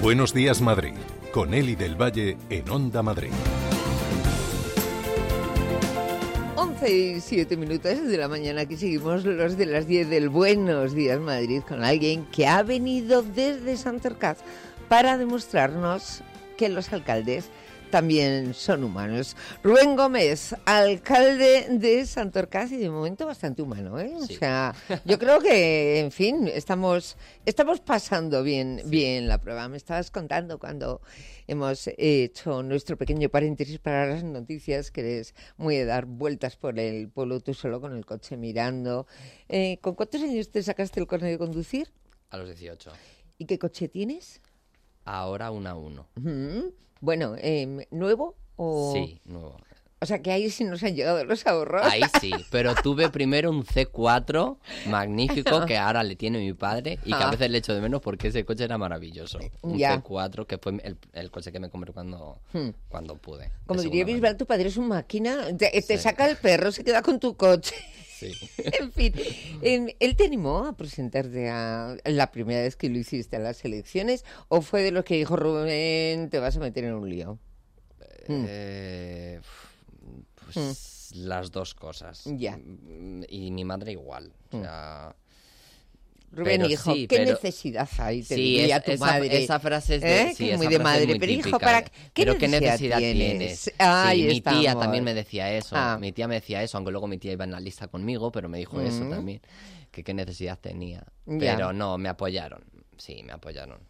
Buenos días, Madrid, con Eli del Valle en Onda Madrid. 11:07 de la mañana, aquí seguimos los de las 10 del Buenos Días Madrid con alguien que ha venido desde Santorcaz para demostrarnos que los alcaldes también son humanos. Rubén Gómez, alcalde de Santorcaz y de momento bastante humano, ¿eh? Sí. O sea, yo creo que, en fin, estamos pasando bien la prueba. Me estabas contando cuando hemos hecho nuestro pequeño paréntesis para las noticias, que eres muy de dar vueltas por el pueblo tú solo con el coche mirando. ¿Con cuántos años te sacaste el carnet de conducir? A los 18. ¿Y qué coche tienes? Ahora 1 a 1. Bueno, ¿nuevo o...? Sí, nuevo. O sea, que ahí sí nos han llegado los ahorros. Ahí sí, pero tuve primero un C4 magnífico que ahora le tiene mi padre y que a veces le echo de menos porque ese coche era maravilloso. Un Ya. C4 que fue el coche que me compré cuando pude. Como de diría segunda mano. Bisbal, tu padre es un máquina, te Sí. saca el perro, se queda con tu coche. Sí. En fin, ¿él te animó a presentarte a la primera vez que lo hiciste a las elecciones o fue de los que dijo Rubén, te vas a meter en un lío? Pues las dos cosas. Ya. Y mi madre igual. O sea, Rubén pero dijo, sí, ¿qué pero- necesidad hay? Te Sí, diría tu madre. esa frase es de, sí, Que esa muy de frase es madre, muy pero hijo, típica. ¿para qué Pero qué necesidad tienes? tienes. Ahí Sí, mi tía estamos. también me decía eso. Ah. Mi tía me decía eso, aunque luego mi tía iba en la lista conmigo, pero me dijo eso también, que qué necesidad tenía. Ya. Pero no, me apoyaron. Sí, me apoyaron.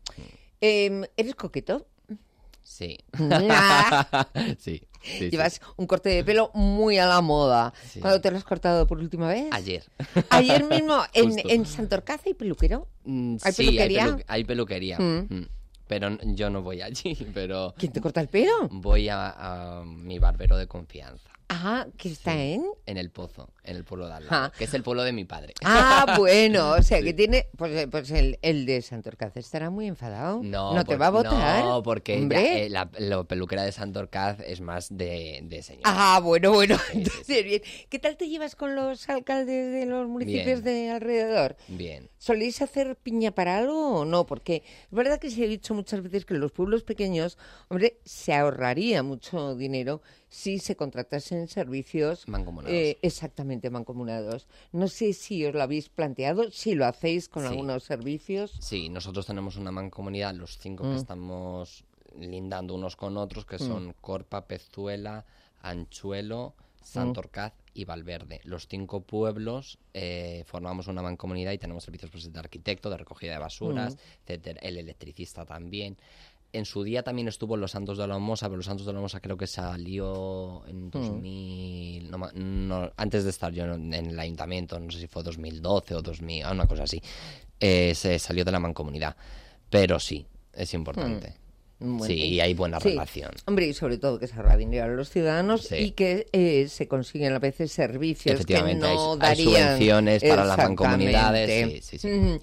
¿Eres coqueto? Sí. Nah. Sí. Sí, Llevas un corte de pelo muy a la moda. Sí. ¿Cuándo te lo has cortado por última vez? Ayer. Ayer mismo, Justo. en Santorcaz hay peluquero. ¿Hay Sí, peluquería? hay peluquería. Pero yo no voy allí, pero ¿Quién te corta el pelo? voy a mi barbero de confianza. Ah, que está en... En El Pozo, en el pueblo de al Ah. lado, que es el pueblo de mi padre. Ah, bueno, o sea, Sí. que tiene... Pues el de Santorcaz estará muy enfadado. ¿No te por- va a votar? No, porque Hombre. la peluquera de Santorcaz es más de señor. Ah, bueno, Sí, entonces bien. ¿Qué tal te llevas con los alcaldes de los municipios Bien. de alrededor? Bien. ¿Soléis hacer piña para algo o no? Porque es verdad que se ha dicho muchas veces que en los pueblos pequeños, hombre, se ahorraría mucho dinero si se contratasen servicios Mancomunados. Exactamente mancomunados. No sé si os lo habéis planteado, si lo hacéis con Sí. algunos servicios. Sí, nosotros tenemos una mancomunidad, los 5 que estamos lindando unos con otros, que son Corpa, Pezuela, Anchuelo, Santorcaz y Valverde. Los 5 pueblos formamos una mancomunidad y tenemos servicios pues, de arquitecto, de recogida de basuras, etcétera. El electricista también. En su día también estuvo Los Santos de la Olmosa, pero Los Santos de la Olmosa creo que salió en 2000, antes de estar yo en el ayuntamiento, no sé si fue 2012 o 2000, una cosa así, se salió de la mancomunidad. Pero sí, es importante. Bueno, Sí, y hay buena sí. relación. Hombre, y sobre todo que se ahorra dinero a los ciudadanos Sí. y que se consiguen a veces servicios que Efectivamente, no hay darían. subvenciones para las Exactamente. mancomunidades. Sí.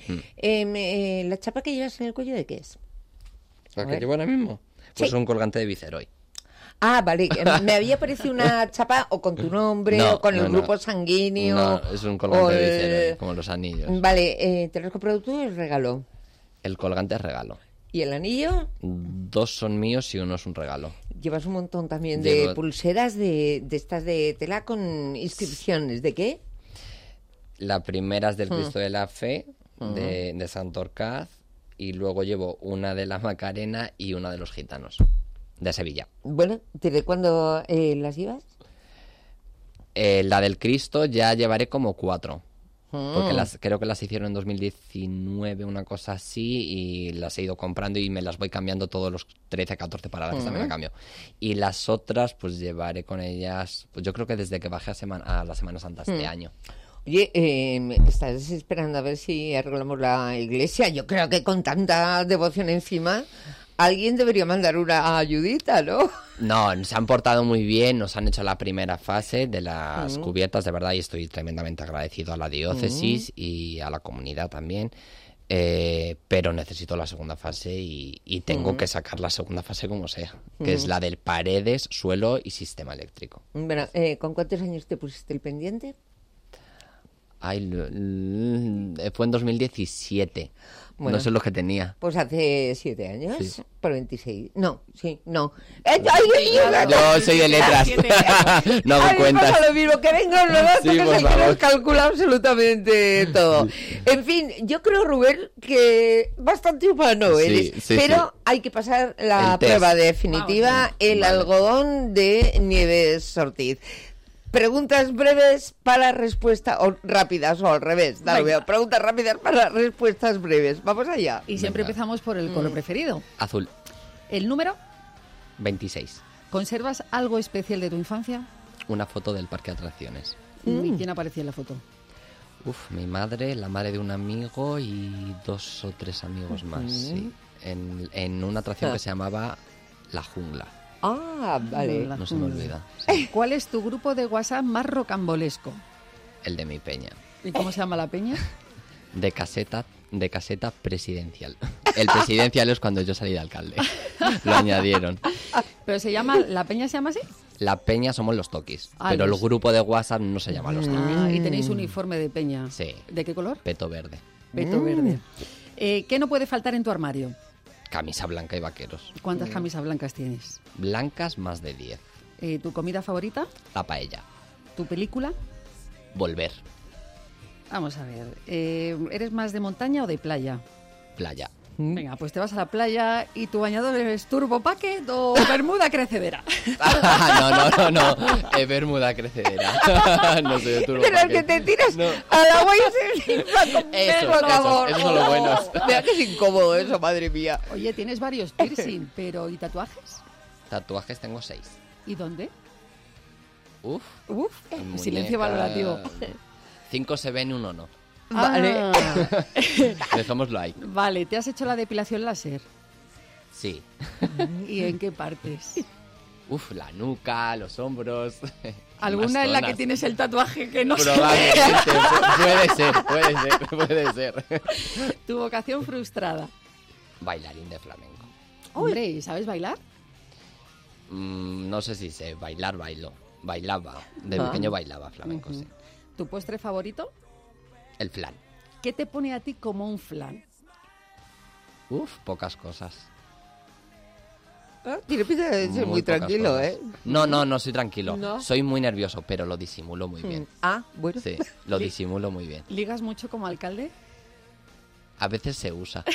¿La chapa que llevas en el cuello de qué es? ¿La A que ver. llevo ahora mismo? Pues Sí. un colgante de Viceroy. Ah, vale. Me había parecido una chapa o con tu nombre No, o con el no, grupo no. sanguíneo. No, es un colgante o de el- Viceroy, como los anillos. Vale, ¿te lo has comprado tú o el regalo? El colgante es regalo. ¿Y el anillo? 2 son míos y uno es un regalo. Llevas un montón también de Llevo- pulseras de estas de tela con inscripciones. ¿De qué? La primera es del Cristo de la Fe, de Santorcaz, y luego llevo una de la Macarena y una de los gitanos, de Sevilla. Bueno, ¿desde cuándo las llevas? La del Cristo ya llevaré como 4. Mm. Porque creo que las hicieron en 2019, una cosa así, y las he ido comprando y me las voy cambiando todos los 13, 14 para la fiesta me la cambio. Y las otras, pues llevaré con ellas, pues yo creo que desde que bajé a la Semana Santa este año. Oye, ¿estás esperando a ver si arreglamos la iglesia? Yo creo que con tanta devoción encima, alguien debería mandar una ayudita, ¿no? No, se han portado muy bien, nos han hecho la primera fase de las cubiertas, de verdad, y estoy tremendamente agradecido a la diócesis y a la comunidad también. Pero necesito la segunda fase y tengo que sacar la segunda fase como sea, que es la del paredes, suelo y sistema eléctrico. Bueno, ¿con cuántos años te pusiste el pendiente? Fue en 2017. Bueno. No sé lo que tenía. Pues hace 7 años, Sí. por 26. No. Yo soy de letras. No hago A mí me cuentas. pasa lo mismo, que venga un novato Sí, que es por el que nos favor. calcula absolutamente todo. En fin, yo creo, Rubén, que bastante humano Sí, eres, sí, pero sí. hay que pasar la El test. prueba definitiva, el Vale. algodón de Nieves Ortiz. Preguntas breves para respuesta, o rápidas, o al revés. Dale, Venga. preguntas rápidas para respuestas breves. Vamos allá. Y siempre Venga. empezamos por el color preferido. Azul. ¿El número? 26. ¿Conservas algo especial de tu infancia? Una foto del parque de atracciones. ¿Y quién aparecía en la foto? Mi madre, la madre de un amigo y 2 o 3 amigos más, sí. En una atracción que se llamaba La Jungla. Ah, vale. La No se me jungla. olvida. Sí. ¿Cuál es tu grupo de WhatsApp más rocambolesco? El de mi peña. ¿Y cómo se llama la peña? De caseta presidencial. El presidencial es cuando yo salí de alcalde. Lo añadieron. Pero ¿la peña se llama así? La peña somos los toquis, Ah, pero los- el grupo de WhatsApp no se llama los toquis. Ah, y tenéis uniforme de peña. Sí. ¿De qué color? Peto verde. Peto verde. ¿Qué no puede faltar en tu armario? Camisa blanca y vaqueros. ¿Cuántas camisas blancas tienes? Blancas más de 10. ¿Tu comida favorita? La paella. ¿Tu película? Volver. Vamos a ver. ¿Eres más de montaña o de playa? Playa. Venga, pues te vas a la playa y tu bañador es Turbo Packet o Bermuda Crecedera. No. Bermuda crecedera. No soy de turbo. Pero el que te tiras No. al agua y se infla con pelo, amor. esos son los buenos. Mira que es incómodo eso, madre mía. Oye, tienes varios piercing, pero ¿y tatuajes? Tatuajes tengo 6. ¿Y dónde? Uf. Uf, en silencio muñeca. valorativo. 5 se ven, 1 no. Vale. Ah, Dejémoslo ahí. vale, ¿te has hecho la depilación láser? Sí. ¿Y en qué partes? La nuca, los hombros. ¿Alguna en la que zonas. tienes el tatuaje que no sé? Probablemente. Puede ser. Tu vocación frustrada. Bailarín de flamenco. Hombre, ¿y sabes bailar? No sé si sé, bailo. Bailaba. De pequeño bailaba flamenco, sí. ¿Tu postre favorito? El flan. ¿Qué te pone a ti como un flan? Pocas cosas. Tiene pinta de ser muy pocas tranquilo, cosas. ¿eh? No, soy tranquilo. ¿No? Soy muy nervioso, pero lo disimulo muy bien. Ah, bueno. Sí, lo disimulo muy bien. ¿Ligas mucho como alcalde? A veces se usa.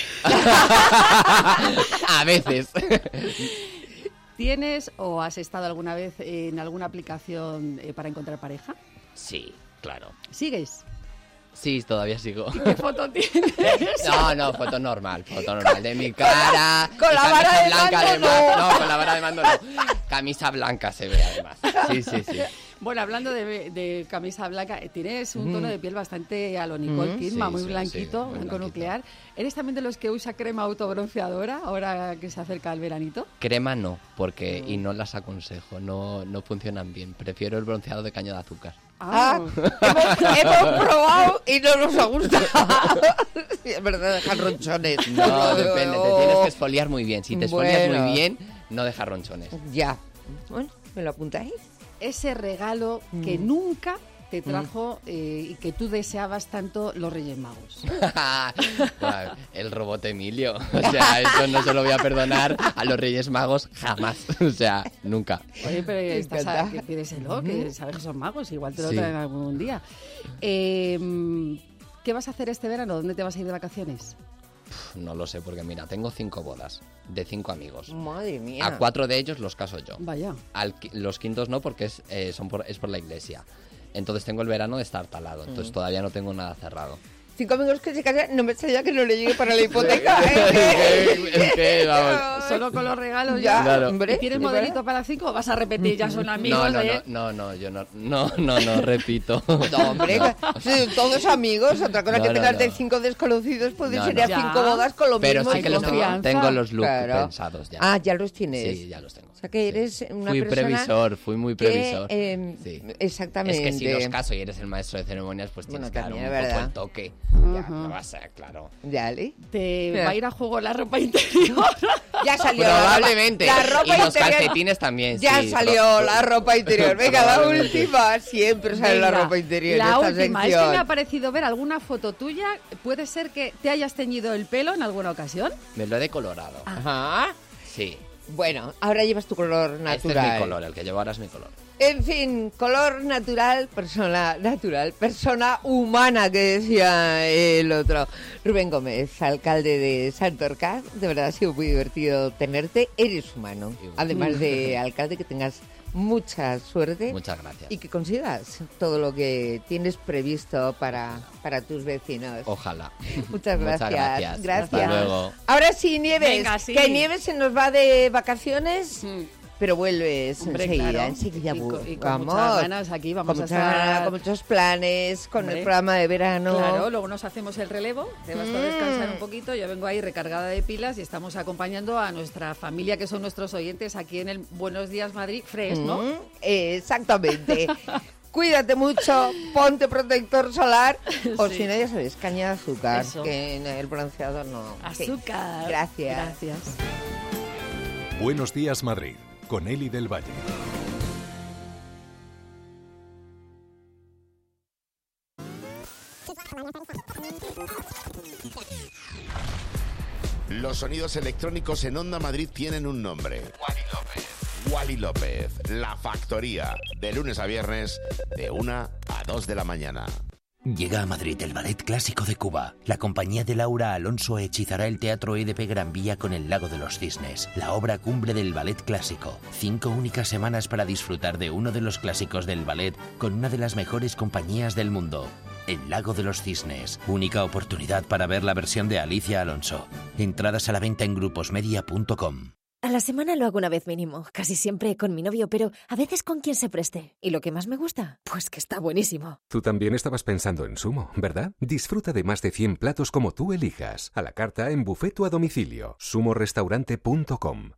A veces. ¿Tienes o has estado alguna vez en alguna aplicación para encontrar pareja? Sí, claro. ¿Sigues? Sí, todavía sigo. ¿Qué foto tienes? No, foto normal. De mi cara. Con y la camisa vara de blanca, mando, además. no. No, con la vara de mando no. Camisa blanca se ve además. Sí. Bueno, hablando de camisa blanca, tienes un tono de piel bastante a lo Nicole Kidman, Sí, muy sí, blanquito, sí, muy blanco blanquito. nuclear. ¿Eres también de los que usa crema autobronceadora ahora que se acerca el veranito? Crema no, porque y no las aconsejo, no funcionan bien. Prefiero el bronceado de caña de azúcar. Ah, hemos probado y no nos ha gustado. Sí, es verdad, dejan ronchones. No, depende, te tienes que esfoliar muy bien. Si te esfolias Bueno. muy bien, no deja ronchones. Ya. Bueno, ¿me lo apuntáis? Ese regalo que nunca te trajo y que tú deseabas tanto los Reyes Magos. Bueno, el robot Emilio. O sea, eso no se lo voy a perdonar a los Reyes Magos jamás. O sea, nunca. Oye, pero encanta. que pídeselo, que sabes que son magos, igual te lo Sí. traen algún día. ¿Qué vas a hacer este verano? ¿Dónde te vas a ir de vacaciones? No lo sé, porque mira, tengo 5 bodas de 5 amigos. Madre mía. A 4 de ellos los caso yo. Vaya. Los quintos no, porque es por la iglesia. Entonces tengo el verano de estar talado. Entonces todavía no tengo nada cerrado. 5 amigos que se casan, no me extraña que no le llegue para la hipoteca. ¿Eh? Es que, vamos. Solo con los regalos Ya, ya. Claro. hombre. ¿Y tienes ¿de modelito para 5 o vas a repetir? Ya son amigos. No, yo no repito. No, hombre, sí, todos amigos. Otra cosa No, que no, tengas no. de 5 desconocidos, puede No, ser no. a Ya. 5 bodas con lo Pero mismo. sí y que con los con tengo, confianza. tengo los looks Claro. pensados ya. Ah, ya los tienes. Sí, ya los tengo. O sea que eres una Fui persona previsor, fui muy que, previsor. sí, Sí. exactamente. Es que si los caso y eres el maestro de ceremonias, pues Bueno, tienes que dar también un es poco verdad. el toque. Ya, no va a ser, claro. Dale. ¿Te va a ir a juego la ropa interior? Ya salió Probablemente. la ropa y los interior. calcetines también, Ya sí. salió la ropa interior. Venga, la Probablemente. última. Siempre sale la Venga, ropa interior. La en esta última, es que sección. me ha parecido ver alguna foto tuya. ¿Puede ser que te hayas teñido el pelo en alguna ocasión? Me lo he decolorado. Ajá. Sí. Bueno, ahora llevas tu color natural. Este es mi color, el que llevo ahora es mi color. En fin, color natural, persona humana, que decía el otro. Rubén Gómez, alcalde de Santorcaz, de verdad ha sido muy divertido tenerte. Eres humano, además de alcalde, que tengas mucha suerte. Muchas gracias. Y que consigas todo lo que tienes previsto para tus vecinos. Ojalá. Muchas gracias. Muchas gracias. Hasta luego. Ahora sí, Nieves. Venga, sí. Que Nieves se nos va de vacaciones. Pero vuelves Hombre, enseguida, claro. enseguida. Y con muchas ganas aquí vamos a estar. Con muchos planes, con Hombre, el programa de verano. Claro, luego nos hacemos el relevo, te vas a descansar un poquito, yo vengo ahí recargada de pilas y estamos acompañando a nuestra familia, que son nuestros oyentes aquí en el Buenos Días Madrid Fresh, ¿no? Exactamente. Cuídate mucho, ponte protector solar, o Sí. si no, ya sabes, caña de azúcar, Eso. que en el bronceador no. Azúcar. Sí. Gracias. Gracias. Buenos días, Madrid, con Eli del Valle. Los sonidos electrónicos en Onda Madrid tienen un nombre. Wally López, La Factoría, de lunes a viernes, de 1 a 2 de la mañana. Llega a Madrid el Ballet Clásico de Cuba. La compañía de Laura Alonso hechizará el Teatro EDP Gran Vía con El Lago de los Cisnes, la obra cumbre del ballet clásico. 5 únicas semanas para disfrutar de uno de los clásicos del ballet con una de las mejores compañías del mundo. El Lago de los Cisnes, única oportunidad para ver la versión de Alicia Alonso. Entradas a la venta en gruposmedia.com. A la semana lo hago una vez mínimo, casi siempre con mi novio, pero a veces con quien se preste. ¿Y lo que más me gusta? Pues que está buenísimo. Tú también estabas pensando en Sumo, ¿verdad? Disfruta de más de 100 platos como tú elijas. A la carta en buffet o a domicilio. sumorestaurante.com.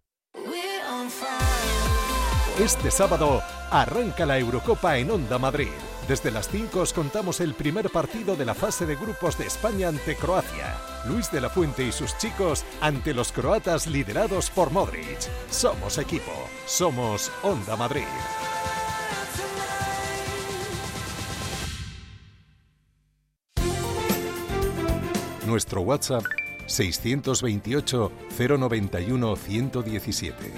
Este sábado arranca la Eurocopa en Onda Madrid. Desde las 5 os contamos el primer partido de la fase de grupos de España ante Croacia. Luis de la Fuente y sus chicos ante los croatas liderados por Modric. Somos equipo. Somos Onda Madrid. Nuestro WhatsApp 628 091 117.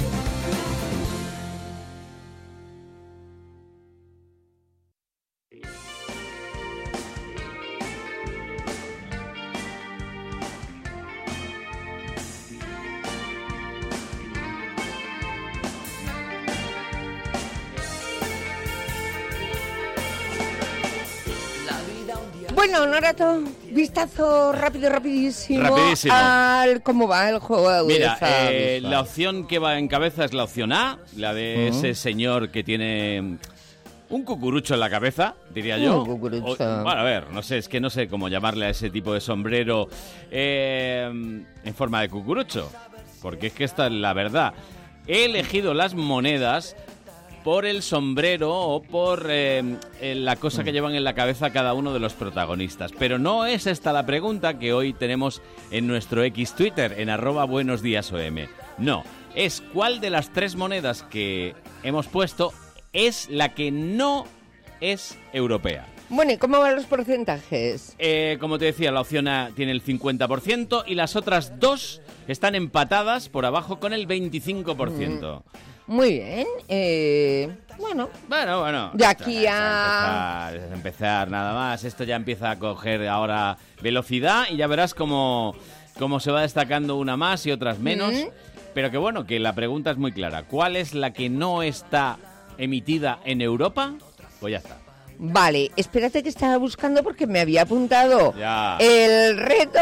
Bueno, Norato, vistazo rapidísimo Rapidísimo. al cómo va el juego de Mira, UEFA. la opción que va en cabeza es la opción A, la de ese señor que tiene un cucurucho en la cabeza, diría yo. Un cucurucho. Bueno, a ver, no sé, es que no sé cómo llamarle a ese tipo de sombrero en forma de cucurucho, porque es que esta es la verdad. He elegido las monedas por el sombrero o por la cosa que llevan en la cabeza cada uno de los protagonistas. Pero no es esta la pregunta que hoy tenemos en nuestro X Twitter, en @buenosdiasom. No, es cuál de las 3 monedas que hemos puesto es la que no es europea. Bueno, ¿y cómo van los porcentajes? Como te decía, la opción A tiene el 50% y las otras 2 están empatadas por abajo con el 25%. Muy bien. Bueno, Bueno. de aquí Es empezar nada más. Esto ya empieza a coger ahora velocidad y ya verás cómo se va destacando una más y otras menos. Pero que bueno, que la pregunta es muy clara. ¿Cuál es la que no está emitida en Europa? Pues ya está. vale, espérate que estaba buscando porque me había apuntado Ya. el reto.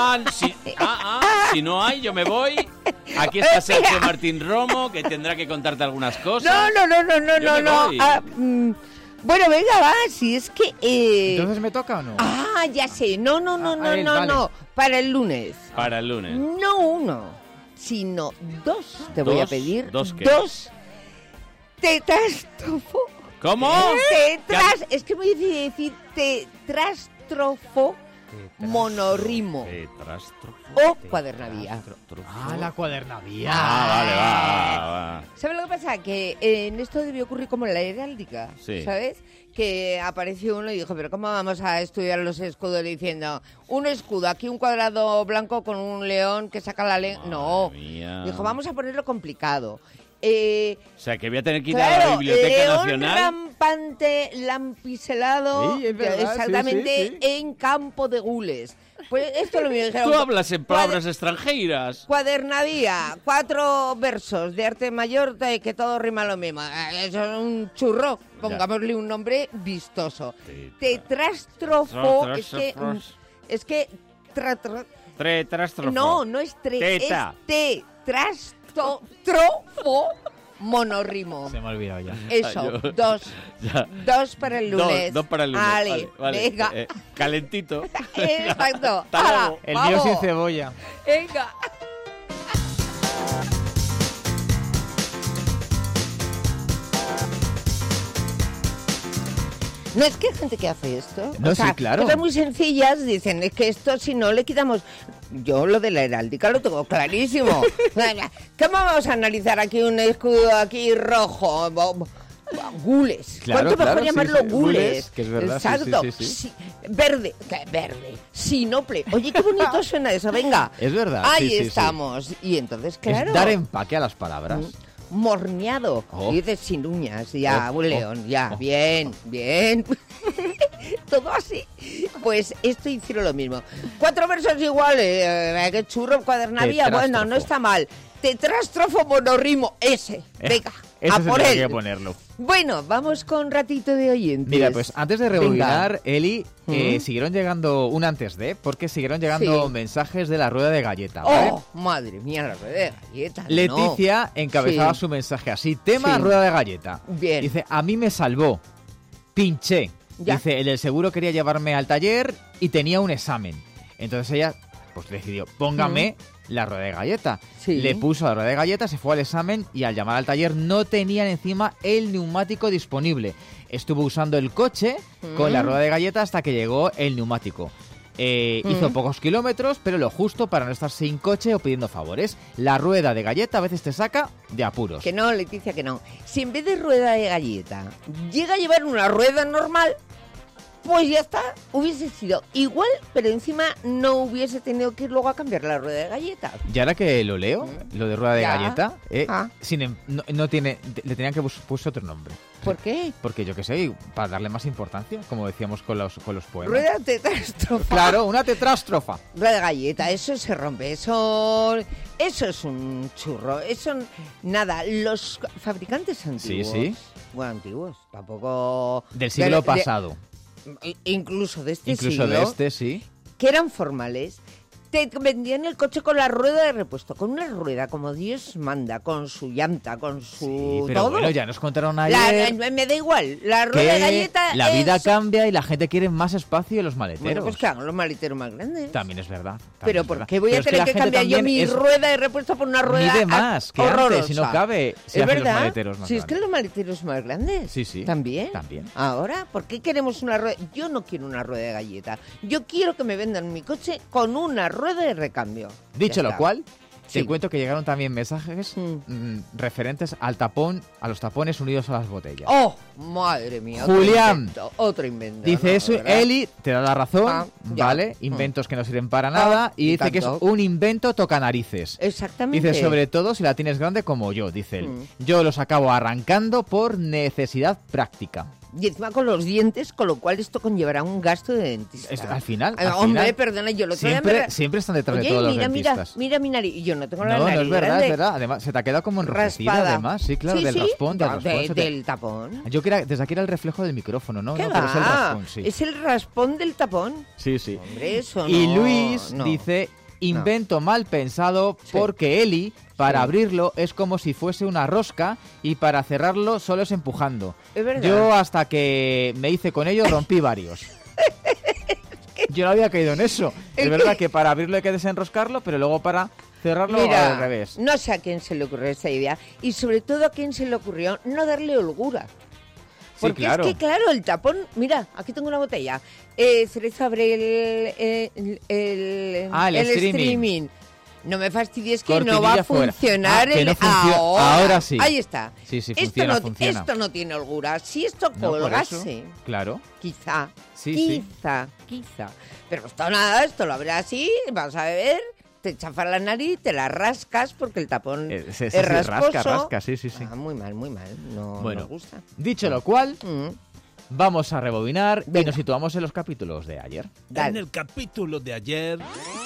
Si no hay, yo me voy. Aquí está Sergio Martín Romo, que tendrá que contarte algunas cosas. No. Bueno, venga, va, si es que... ¿Entonces me toca o no? Ya sé. No. Vale. Para el lunes. Para el lunes. No 1, sino 2 te voy a pedir. ¿Dos qué? 2 tetástrofo. ¿Cómo? Es que muy difícil decir tetástrofo monorrimo Tetrástrofo. o cuadernavía. La cuadernavía. Vale, va. ¿Sabes lo que pasa? Que en esto debió ocurrir como en la heráldica, Sí. ¿sabes? Que apareció uno y dijo, pero ¿cómo vamos a estudiar los escudos diciendo un escudo, aquí un cuadrado blanco con un león que saca la lengua? No, mía. dijo, vamos a ponerlo complicado. O sea, que voy a tener que ir a la Claro, Biblioteca león Nacional. rampante, lampiselado, Sí, es verdad, exactamente sí. en campo de gules. Pues esto lo me dijeron. Tú hablas en palabras extranjeras. Cuadernavía, 4 versos de arte mayor que todo rima lo mismo. Eso es un churro, pongámosle un nombre vistoso. Tetrástrofo, es que Tetrástrofo. no es Teta. es tetrástrofo monorrimo. Se me ha olvidado ya. Eso, Yo- 2. Ya. 2 para el lunes. Dos para el lunes. Vale, venga. Calentito. Exacto. Hasta ¡Hala, luego. El vamos! mío sin cebolla. Venga. No, es que hay gente que hace esto. No, sí, claro. Cosas muy sencillas, dicen, es que esto si no le quitamos... Yo lo de la heráldica lo tengo clarísimo. ¿Cómo vamos a analizar aquí un escudo aquí rojo? Gules. Claro, ¿Cuánto mejor claro, sí, llamarlo sí, gules? gules, que es verdad, sí, Exacto. sí, sí, sí. Sí, verde. ¿Qué verde? Sinople. Oye, qué bonito suena eso. Venga. Es verdad, Ahí sí, sí, sí. estamos. Y entonces, claro... Es dar empaque a las palabras. Morneado. Oh. Y dices sin uñas. Ya, Oh, un oh, león. Ya, oh, bien, bien. Todo así. Pues esto hicieron lo mismo. 4 versos iguales. Qué churro, cuadernavía. Bueno, Tetrástrofo. no está mal. Tetrástrofo monorrimo. Ese. Venga, Ese a se por tiene él. que ponerlo. Bueno, vamos con ratito de oyentes. Mira, pues antes de rebobinar, Eli, ¿Mm? siguieron llegando un antes de, porque siguieron llegando Sí. mensajes de la rueda de galleta, ¿vale? Oh, madre mía, la rueda de galletas. Leticia encabezaba Sí. su mensaje así, tema Sí. rueda de galleta. Bien. Dice, a mí me salvó, pinché. Ya. Dice, el del seguro quería llevarme al taller y tenía un examen. Entonces ella, pues decidió, póngame la rueda de galleta. Sí. Le puso la rueda de galleta, se fue al examen y al llamar al taller no tenían encima el neumático disponible. Estuvo usando el coche con la rueda de galleta hasta que llegó el neumático. Hizo pocos kilómetros, pero lo justo para no estar sin coche o pidiendo favores. La rueda de galleta a veces te saca de apuros. Que no, Leticia, que no. Si en vez de rueda de galleta llega a llevar una rueda normal, pues ya está, hubiese sido igual, pero encima no hubiese tenido que ir luego a cambiar la rueda de galleta. Y ahora que lo leo, lo de rueda de Ya. galleta, Ah. no tiene, le tenían que puso otro nombre. ¿Por qué? Porque yo qué sé, para darle más importancia, como decíamos con los poemas. Rueda tetrástrofo. Claro, una tetrástrofa. Rueda de galleta, eso se rompe, eso es un churro, eso nada, los fabricantes antiguos. sí. Bueno, antiguos, tampoco... Del siglo pasado. Incluso de este Incluso siglo. de este, sí. Que eran formales, te vendían el coche con la rueda de repuesto, con una rueda como Dios manda, con su llanta, con su Sí, pero todo. bueno, ya nos contaron La- ayer me da igual, la que rueda de galleta la vida es... cambia y la gente quiere más espacio en los maleteros. Bueno, pues que hagan los maleteros más grandes. También es verdad. también Pero es ¿por verdad. qué voy Pero a es que tener la que gente cambiar yo también mi es- rueda de repuesto por una rueda Mide más que horrorosa? antes, si no cabe, se ¿Es hacen los verdad? maleteros más Si es que grandes. los maleteros más grandes. Sí, sí. ¿También? También. Ahora, ¿por qué queremos una rueda? Yo no quiero una rueda de galleta. Yo quiero que me vendan mi coche con una rueda de recambio. Dicho Ya lo está. cual, Sí. te cuento que llegaron también mensajes referentes al tapón, a los tapones unidos a las botellas. ¡Oh, madre mía! Julián. Otro invento. Dice ¿no? eso, ¿Verdad? Eli te da la razón, Ah, ya. ¿vale? Inventos que no sirven para nada y y dice que es tanto. un invento toca narices. Exactamente. Dice, sobre todo si la tienes grande como yo, dice él. Mm. Yo los acabo arrancando por necesidad práctica. Y encima con los dientes, con lo cual esto conllevará un gasto de dentista. Al final, Hombre, final, perdona, yo lo otro día siempre están detrás Oye, de todos mira, los mira, dentistas. mira mi nariz. Y yo no tengo la No, nariz no es verdad, grande. es verdad. Además, se te ha quedado como enrojecida, Raspada. además. Sí, claro, Sí, del sí. raspón. Del No, raspón se te- del tapón. Yo creo que desde aquí era el reflejo del micrófono, ¿no? ¿Qué No, pero es el va? raspón, sí. Es el raspón del tapón. Sí, sí. Hombre, eso Y no, Luis no. dice, invento mal pensado porque Eli, para Sí. abrirlo, es como si fuese una rosca y para cerrarlo solo es empujando. Es verdad. Yo hasta que me hice con ello rompí varios. Yo no había caído en eso. Es verdad que para abrirlo hay que desenroscarlo, pero luego para cerrarlo Mira, al revés. no sé a quién se le ocurrió esa idea y sobre todo a quién se le ocurrió no darle holgura. Porque claro. es que, claro, el tapón... Mira, aquí tengo una botella. Cereza abre el streaming. No me fastidies que no va a funcionar ahora sí. Ahí está. Sí, funciona. Esto no tiene holgura. Si esto colgase, claro. quizá. Pero esto nada, esto lo abres así, vas a beber, te chafas la nariz, te la rascas porque el tapón es rasposo. Rasca, sí. Muy mal. No nos gusta. Dicho lo cual... Vamos a rebobinar y nos situamos en los capítulos de ayer. Dale. En el capítulo de ayer...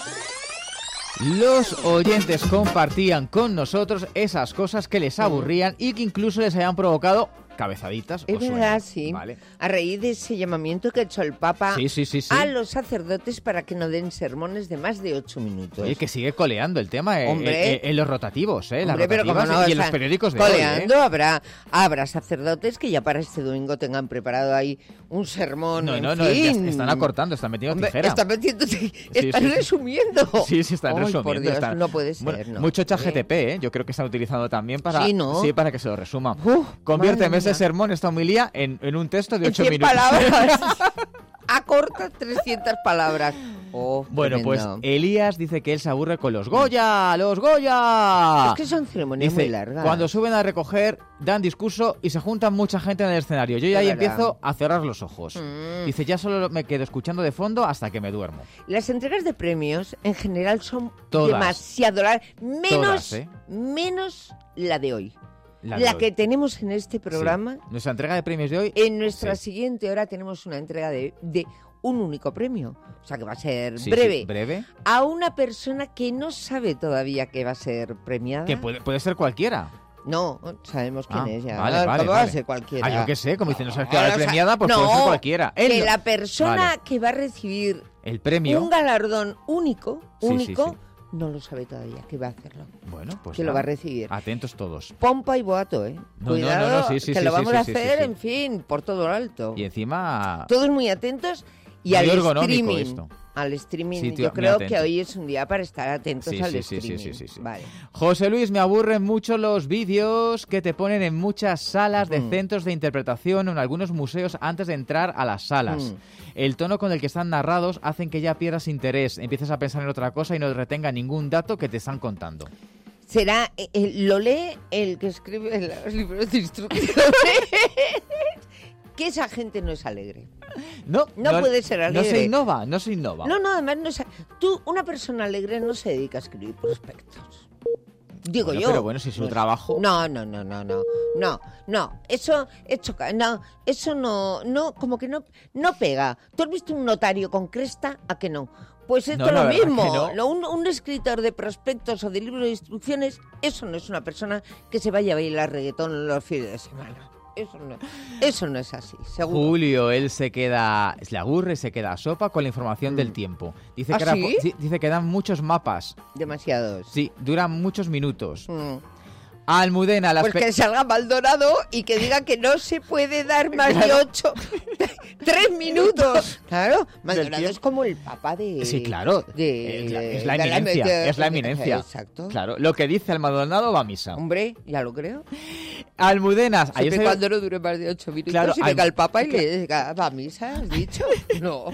Los oyentes compartían con nosotros esas cosas que les aburrían y que incluso les habían provocado cabezaditas es o sueños. verdad, sí. ¿Vale? A raíz de ese llamamiento que ha hecho el Papa sí. a los sacerdotes para que no den sermones de más de 8 minutos. Oye, que sigue coleando el tema en los rotativos, las Hombre, pero rotativas no, y en los periódicos de coleando, hoy. Habrá sacerdotes que ya para este domingo tengan preparado ahí un sermón. No, fin. ya están acortando, están metiendo tijera. Están resumiendo. Sí, están resumiendo. Por Dios, no puede ser. Bueno, no. Mucho ChatGPT, yo creo que están utilizando también para, para que se lo resuma. Conviérteme ese sermón, esta homilía, en un texto de 8 minutos. palabras. Acorta 300 palabras. Bueno, tremendo. pues Elías dice que él se aburre con los Goya. Es que son ceremonias muy largas. Cuando suben a recoger, dan discurso y se juntan mucha gente en el escenario. Yo ya ahí empiezo a cerrar los ojos. Dice, ya solo me quedo escuchando de fondo hasta que me duermo. Las entregas de premios en general son Todas. demasiado largas. Menos la de hoy. La que tenemos en este programa. Sí. Nuestra entrega de premios de hoy. En nuestra siguiente hora tenemos una entrega de un único premio. O sea que va a ser breve. A una persona que no sabe todavía que va a ser premiada. Que puede ser cualquiera. No, sabemos quién es ya. Vale. Va a ser cualquiera. Yo qué sé, como dicen, no sabes que va a ser premiada, pues puede ser cualquiera. Que la persona que va a recibir el premio, un galardón único, no lo sabe todavía, que va a hacerlo. Bueno, pues que lo va a recibir. Atentos todos. Pompa y boato, Cuidado, que lo vamos a hacer, en fin, por todo lo alto. Y encima... Todos muy atentos y muy al ergonómico streaming. Esto. Al streaming. Sí, tío, yo creo que hoy es un día para estar atentos al streaming. Sí. Vale. José Luis, me aburren mucho los vídeos que te ponen en muchas salas de centros de interpretación o en algunos museos antes de entrar a las salas. El tono con el que están narrados hacen que ya pierdas interés, empieces a pensar en otra cosa y no retenga ningún dato que te están contando. Será, lo lee el que escribe los libros de instrucciones. Que esa gente no es alegre. No puede ser alegre. No se innova. No, además no es... una persona alegre no se dedica a escribir prospectos. Digo yo. Pero bueno, si es su trabajo... No. Eso no, como que no pega. ¿Tú has visto un notario con cresta? ¿A que no? Pues esto es lo mismo. Un escritor de prospectos o de libros de instrucciones, eso no es una persona que se vaya a bailar reggaetón los fines de semana. Eso no es así, seguro. Julio, él se le aburre, se queda a sopa con la información del tiempo. Dice que dice que dan muchos mapas. Demasiados. Sí, duran muchos minutos. Almudena, pues que salga Maldonado y que diga que no se puede dar más de 3 minutos. Claro, Maldonado es como el papá de... Sí, claro, es la eminencia. Es la eminencia. Exacto. Claro, lo que dice el Maldonado va a misa. Hombre, ya lo creo. Almudenas. Siempre cuando no dure más de 8 minutos, claro, y venga el papa y le diga, ¿va a misa? ¿Has dicho? No.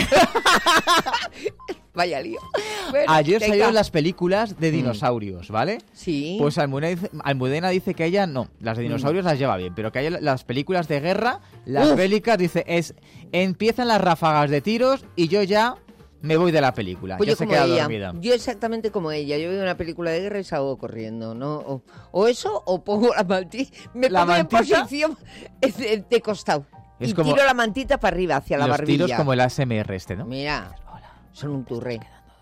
Vaya lío. Bueno, ayer salieron las películas de dinosaurios, ¿vale? Sí. Pues Almudena dice que ella no, las de dinosaurios las lleva bien, pero que ella las películas de guerra, las bélicas, dice, empiezan las ráfagas de tiros y yo ya me voy de la película. Pues ya se queda dormida. Yo exactamente como ella. Yo veo una película de guerra y salgo corriendo, ¿no? O eso, o pongo la mantita. Me pongo en posición de costado. Y tiro la mantita para arriba, hacia la barbilla. Los tiros como el ASMR ¿no? Mira, son un turré.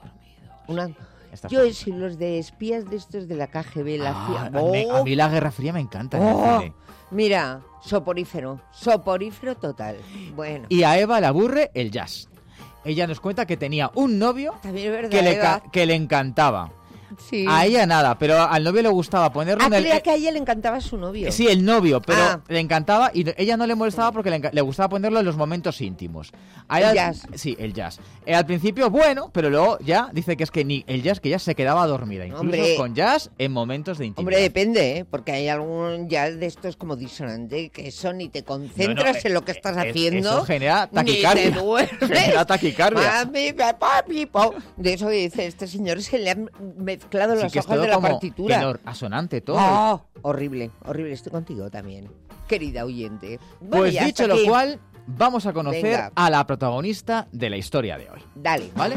Yo soy los de espías de estos de la KGB, la CIA. A mí la Guerra Fría me encanta. Mira, soporífero total. Bueno. Y a Eva le aburre el jazz. Ella nos cuenta que tenía un novio verdad, que le encantaba. Sí. A ella nada, pero al novio le gustaba ponerlo en el... creía que a ella le encantaba su novio. Sí, el novio, pero Ah. le encantaba y ella no le molestaba porque le gustaba ponerlo en los momentos íntimos. A El ella- jazz. Sí, el jazz. Al principio, bueno, pero luego ya dice que es que ni el jazz, que ya se quedaba dormida, incluso Hombre. con jazz en momentos de intimidad. Hombre, depende, ¿eh? Porque hay algún jazz de estos como disonante, que eso ni te concentras en lo que estás haciendo. Eso genera taquicardia. Ni te duermes. Genera taquicardia. Mami, papi, po. De eso que dice, este señor se le han mezclado Sí, las que es hojas todo de la como partitura. tenor, asonante, todo. Oh, horrible, horrible. Estoy contigo también, querida oyente. Bueno, Pues ya dicho hasta lo aquí. cual, vamos a conocer Venga. a la protagonista de la historia de hoy. Dale. ¿Vale?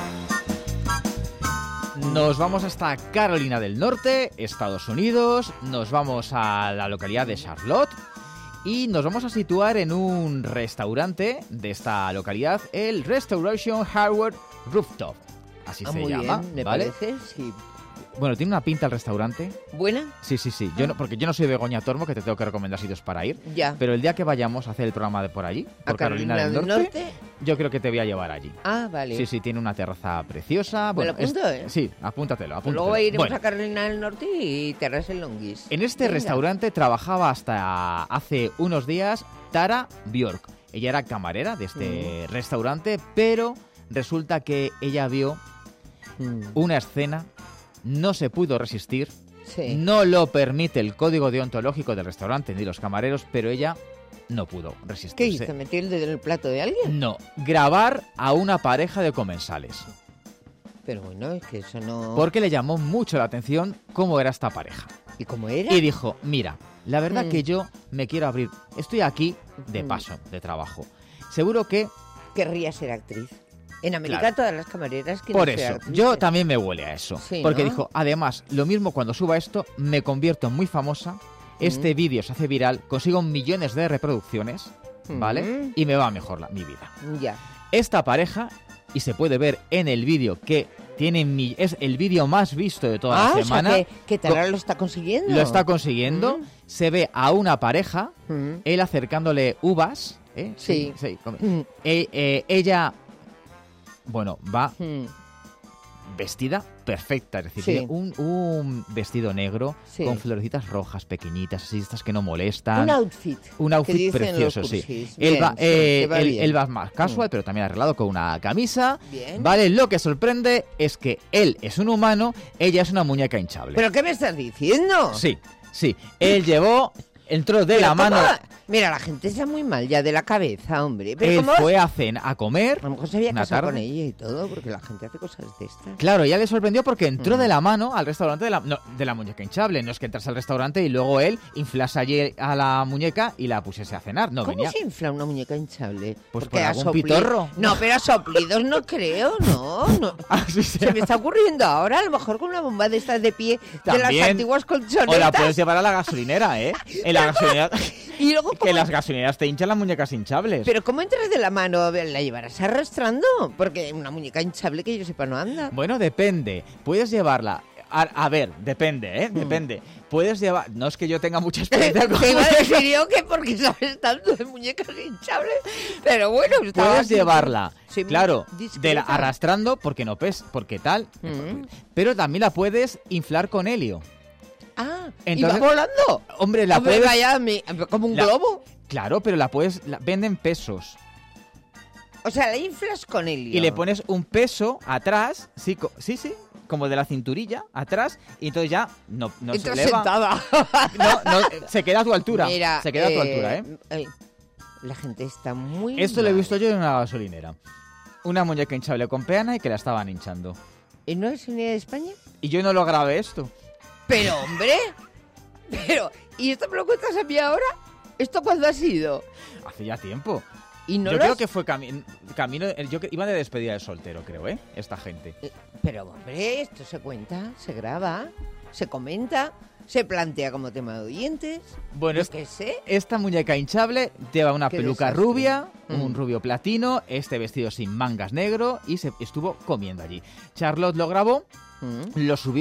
Nos vamos hasta Carolina del Norte, Estados Unidos, nos vamos a la localidad de Charlotte y nos vamos a situar en un restaurante de esta localidad, el Restoration Hardware Rooftop. Así se muy llama, bien, me ¿vale? parece, sí. Bueno, tiene una pinta el restaurante. ¿Buena? Sí. Yo no, porque yo no soy Begoña Tormo, que te tengo que recomendar sitios para ir. Ya. Pero el día que vayamos a hacer el programa de por allí, por Carolina del Norte, yo creo que te voy a llevar allí. Ah, vale. Sí, tiene una terraza preciosa. Me lo Bueno, apunto, ¿eh? Sí, apúntatelo. Luego iremos Bueno, a Carolina del Norte y te harás el longuis. en este Venga. restaurante trabajaba hasta hace unos días Tara Bjork. Ella era camarera de este restaurante, pero resulta que ella vio una escena, no se pudo resistir, Sí. no lo permite el código deontológico del restaurante ni los camareros, pero ella no pudo ¿Qué resistirse. hizo? ¿Metió el dedo en el plato de alguien? No, grabar a una pareja de comensales. Pero bueno, es que eso no... Porque le llamó mucho la atención cómo era esta pareja. ¿Y cómo era? Y dijo, mira, la verdad Mm. que yo me quiero abrir. Estoy aquí de paso, de trabajo. Seguro que... Querría ser actriz. En América Claro. todas las camareras quieren Por ser eso, actrices. yo también me huele a eso. Sí, porque ¿no? dijo, además, lo mismo cuando suba esto, me convierto en muy famosa, este vídeo se hace viral, consigo millones de reproducciones, ¿vale? Y me va mejor mi vida. Ya. Esta pareja, y se puede ver en el vídeo que tiene es el vídeo más visto de toda la O sea, semana. que Tara lo está consiguiendo. Lo está consiguiendo. Se ve a una pareja, él acercándole uvas. ¿eh? Sí. Come. Ella, bueno, va vestida perfecta. Es decir, Sí. tiene un vestido negro Sí. con florecitas rojas pequeñitas, así estas que no molestan. Un outfit. Un que outfit dicen precioso, los sí. cursis. Él Bien, va, sí, que va bien. él va más casual, pero también arreglado con una camisa. Bien. Vale, lo que sorprende es que él es un humano, ella es una muñeca hinchable. ¿Pero qué me estás diciendo? Sí. Él entró de Pero la mano. ¿cómo? Mira, la gente está muy mal ya de la cabeza, hombre. Pero Él ¿cómo? fue a comer. A lo mejor se había una casado con tarde. ella y todo, porque la gente hace cosas de estas. Claro, ya le sorprendió porque entró de la mano al restaurante de la muñeca hinchable. No es que entras al restaurante y luego él inflase allí a la muñeca y la pusiese a cenar. No, ¿Cómo venía. se infla una muñeca hinchable? Pues Porque por a algún pitorro. No, pero a soplidos no creo, no. Así Se me está ocurriendo ahora, a lo mejor con una bomba de estas de pie de las También. antiguas colchonetas. O la puedes llevar a la gasolinera, ¿eh? En la gasolinera. Y luego, Que las gasolineras te hinchan las muñecas hinchables. ¿pero cómo entras de la mano? ¿La llevarás arrastrando? Porque una muñeca hinchable que yo sepa no anda. Bueno, depende. Puedes llevarla. A ver, depende, ¿eh? Depende. Puedes llevar. No es que yo tenga mucha experiencia con Te iba a muñecas. decir yo que porque sabes tanto de muñecas hinchables. Pero bueno, estaba Puedes así, llevarla, sí, claro, discreta. arrastrando porque no porque tal. Pero también la puedes inflar con helio. Ah, Entonces- ¿y va volando? Hombre, la Hombre, puedes. vaya, como un globo. Claro, pero la puedes. Venden pesos. O sea, la inflas con helio. Y le pones un peso atrás, sí, sí, como de la cinturilla, atrás, y entonces ya no se Estás eleva. sentada. Se queda a tu altura. Mira, se queda a tu altura, ¿eh? La gente está muy Esto lo he mal. visto yo en una gasolinera. Una muñeca hinchable con peana y que la estaban hinchando. ¿Y no es unidad de España? Y yo no lo grabé esto. Pero, hombre. ¿Y esto me lo cuentas a mí ahora? ¿Esto cuándo ha sido? Hace ya tiempo. ¿Y no yo lo creo has- que fue camino. Iban de despedida de soltero, creo, ¿eh? Esta gente. Pero, hombre, esto se cuenta, se graba, se comenta, se plantea como tema de oyentes. Bueno, Yo qué sé. Esta muñeca hinchable lleva una Qué peluca desastre. rubia, Mm. un rubio platino, este vestido sin mangas negro y se estuvo comiendo allí. Charlotte lo grabó, lo subió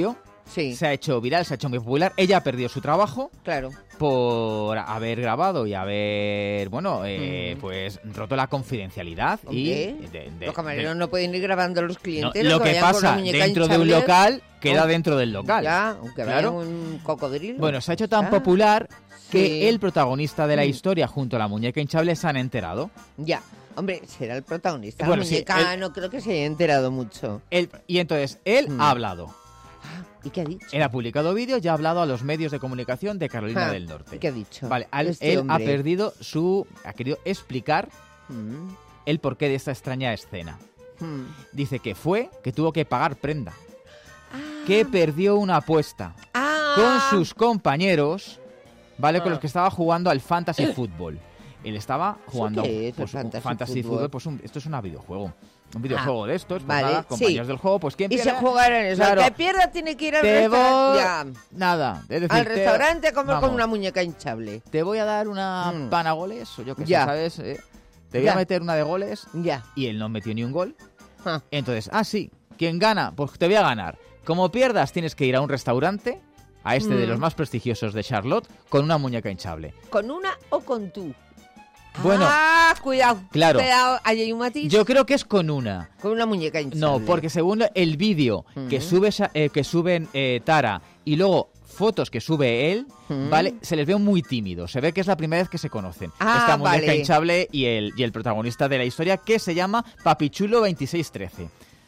Sí. Se ha hecho viral, se ha hecho muy popular. Ella ha perdido su trabajo. Claro. Por haber grabado y haber, pues roto la confidencialidad. Y los camareros no pueden ir grabando a los clientes. No, lo que pasa dentro de un local queda dentro del local. Ya, aunque vaya un cocodrilo. Bueno, se ha hecho tan popular que el protagonista de la historia junto a la muñeca hinchable se han enterado. Ya. Hombre, será el protagonista. Bueno, la muñeca no creo que se haya enterado mucho. Y entonces, él ha hablado. ¿Y qué ha dicho? Él ha publicado vídeos y ha hablado a los medios de comunicación de Carolina del Norte. ¿Qué ha dicho? Vale, él ha perdido ha querido explicar el porqué de esta extraña escena. Dice que tuvo que pagar prenda. Que perdió una apuesta con sus compañeros, ¿vale? Con los que estaba jugando al Fantasy Football. Él estaba jugando Fantasy Football. Pues esto es un videojuego. Un videojuego de estos, pues nada, compañeros del juego, pues ¿quién y pierda? se jugarán eso. Claro. El que pierda tiene que ir al restaurante. Nada. Es decir, al restaurante a comer con una muñeca hinchable. Te voy a dar una pana goles, o yo qué sé, ¿sabes? Te voy a meter una de goles. Y él no metió ni un gol. Entonces, sí, ¿quién gana? Pues te voy a ganar. Como pierdas, tienes que ir a un restaurante, a de los más prestigiosos de Charlotte, con una muñeca hinchable. ¿Con una o con tú? Bueno, cuidado. Claro. Ahí hay un matiz. Yo creo que es con una. Con una muñeca hinchable. No, porque según el vídeo que suben Tara y luego fotos que sube él, ¿vale? Se les ve muy tímidos. Se ve que es la primera vez que se conocen. Esta muñeca hinchable y el protagonista de la historia, que se llama Papichulo 2613.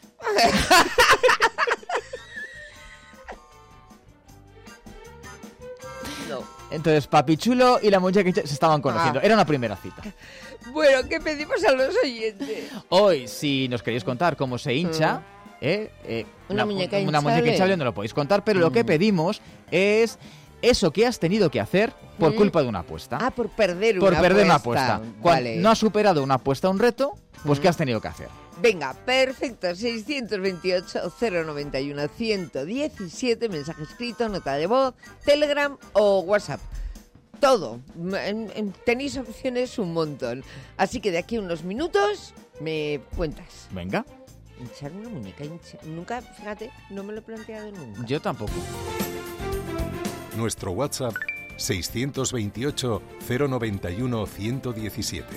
Entonces, Papichulo y la muñeca hinchable se estaban conociendo. Era una primera cita. Bueno, ¿qué pedimos a los oyentes? Hoy, si nos queréis contar cómo se hincha, una muñeca hinchable no lo podéis contar, pero lo que pedimos es eso que has tenido que hacer por culpa de una apuesta. Por perder una apuesta. Vale. Cuando no has superado una apuesta, un reto, pues ¿qué has tenido que hacer? Venga, perfecto. 628-091-117, mensaje escrito, nota de voz, Telegram o WhatsApp. Todo. Tenéis opciones un montón. Así que de aquí a unos minutos me cuentas. Venga. Hinchar una muñeca. Nunca, fíjate, no me lo he planteado nunca. Yo tampoco. Nuestro WhatsApp 628 091 117.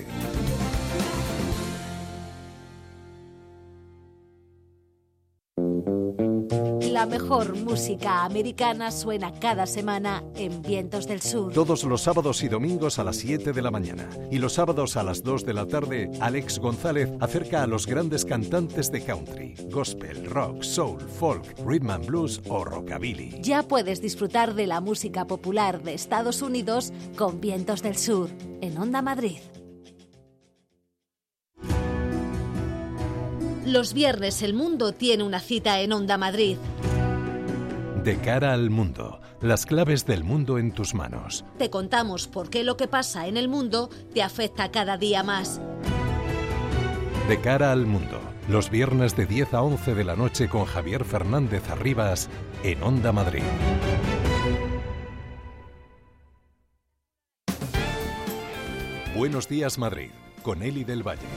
La mejor música americana suena cada semana en Vientos del Sur. Todos los sábados y domingos a las 7 de la mañana. Y los sábados a las 2 de la tarde, Alex González acerca a los grandes cantantes de country, gospel, rock, soul, folk, rhythm and blues o rockabilly. Ya puedes disfrutar de la música popular de Estados Unidos con Vientos del Sur, en Onda Madrid. Los viernes el mundo tiene una cita en Onda Madrid. De cara al mundo, las claves del mundo en tus manos. Te contamos por qué lo que pasa en el mundo te afecta cada día más. De cara al mundo, los viernes de 10 a 11 de la noche con Javier Fernández Arribas en Onda Madrid. Buenos días Madrid, con Eli del Valle.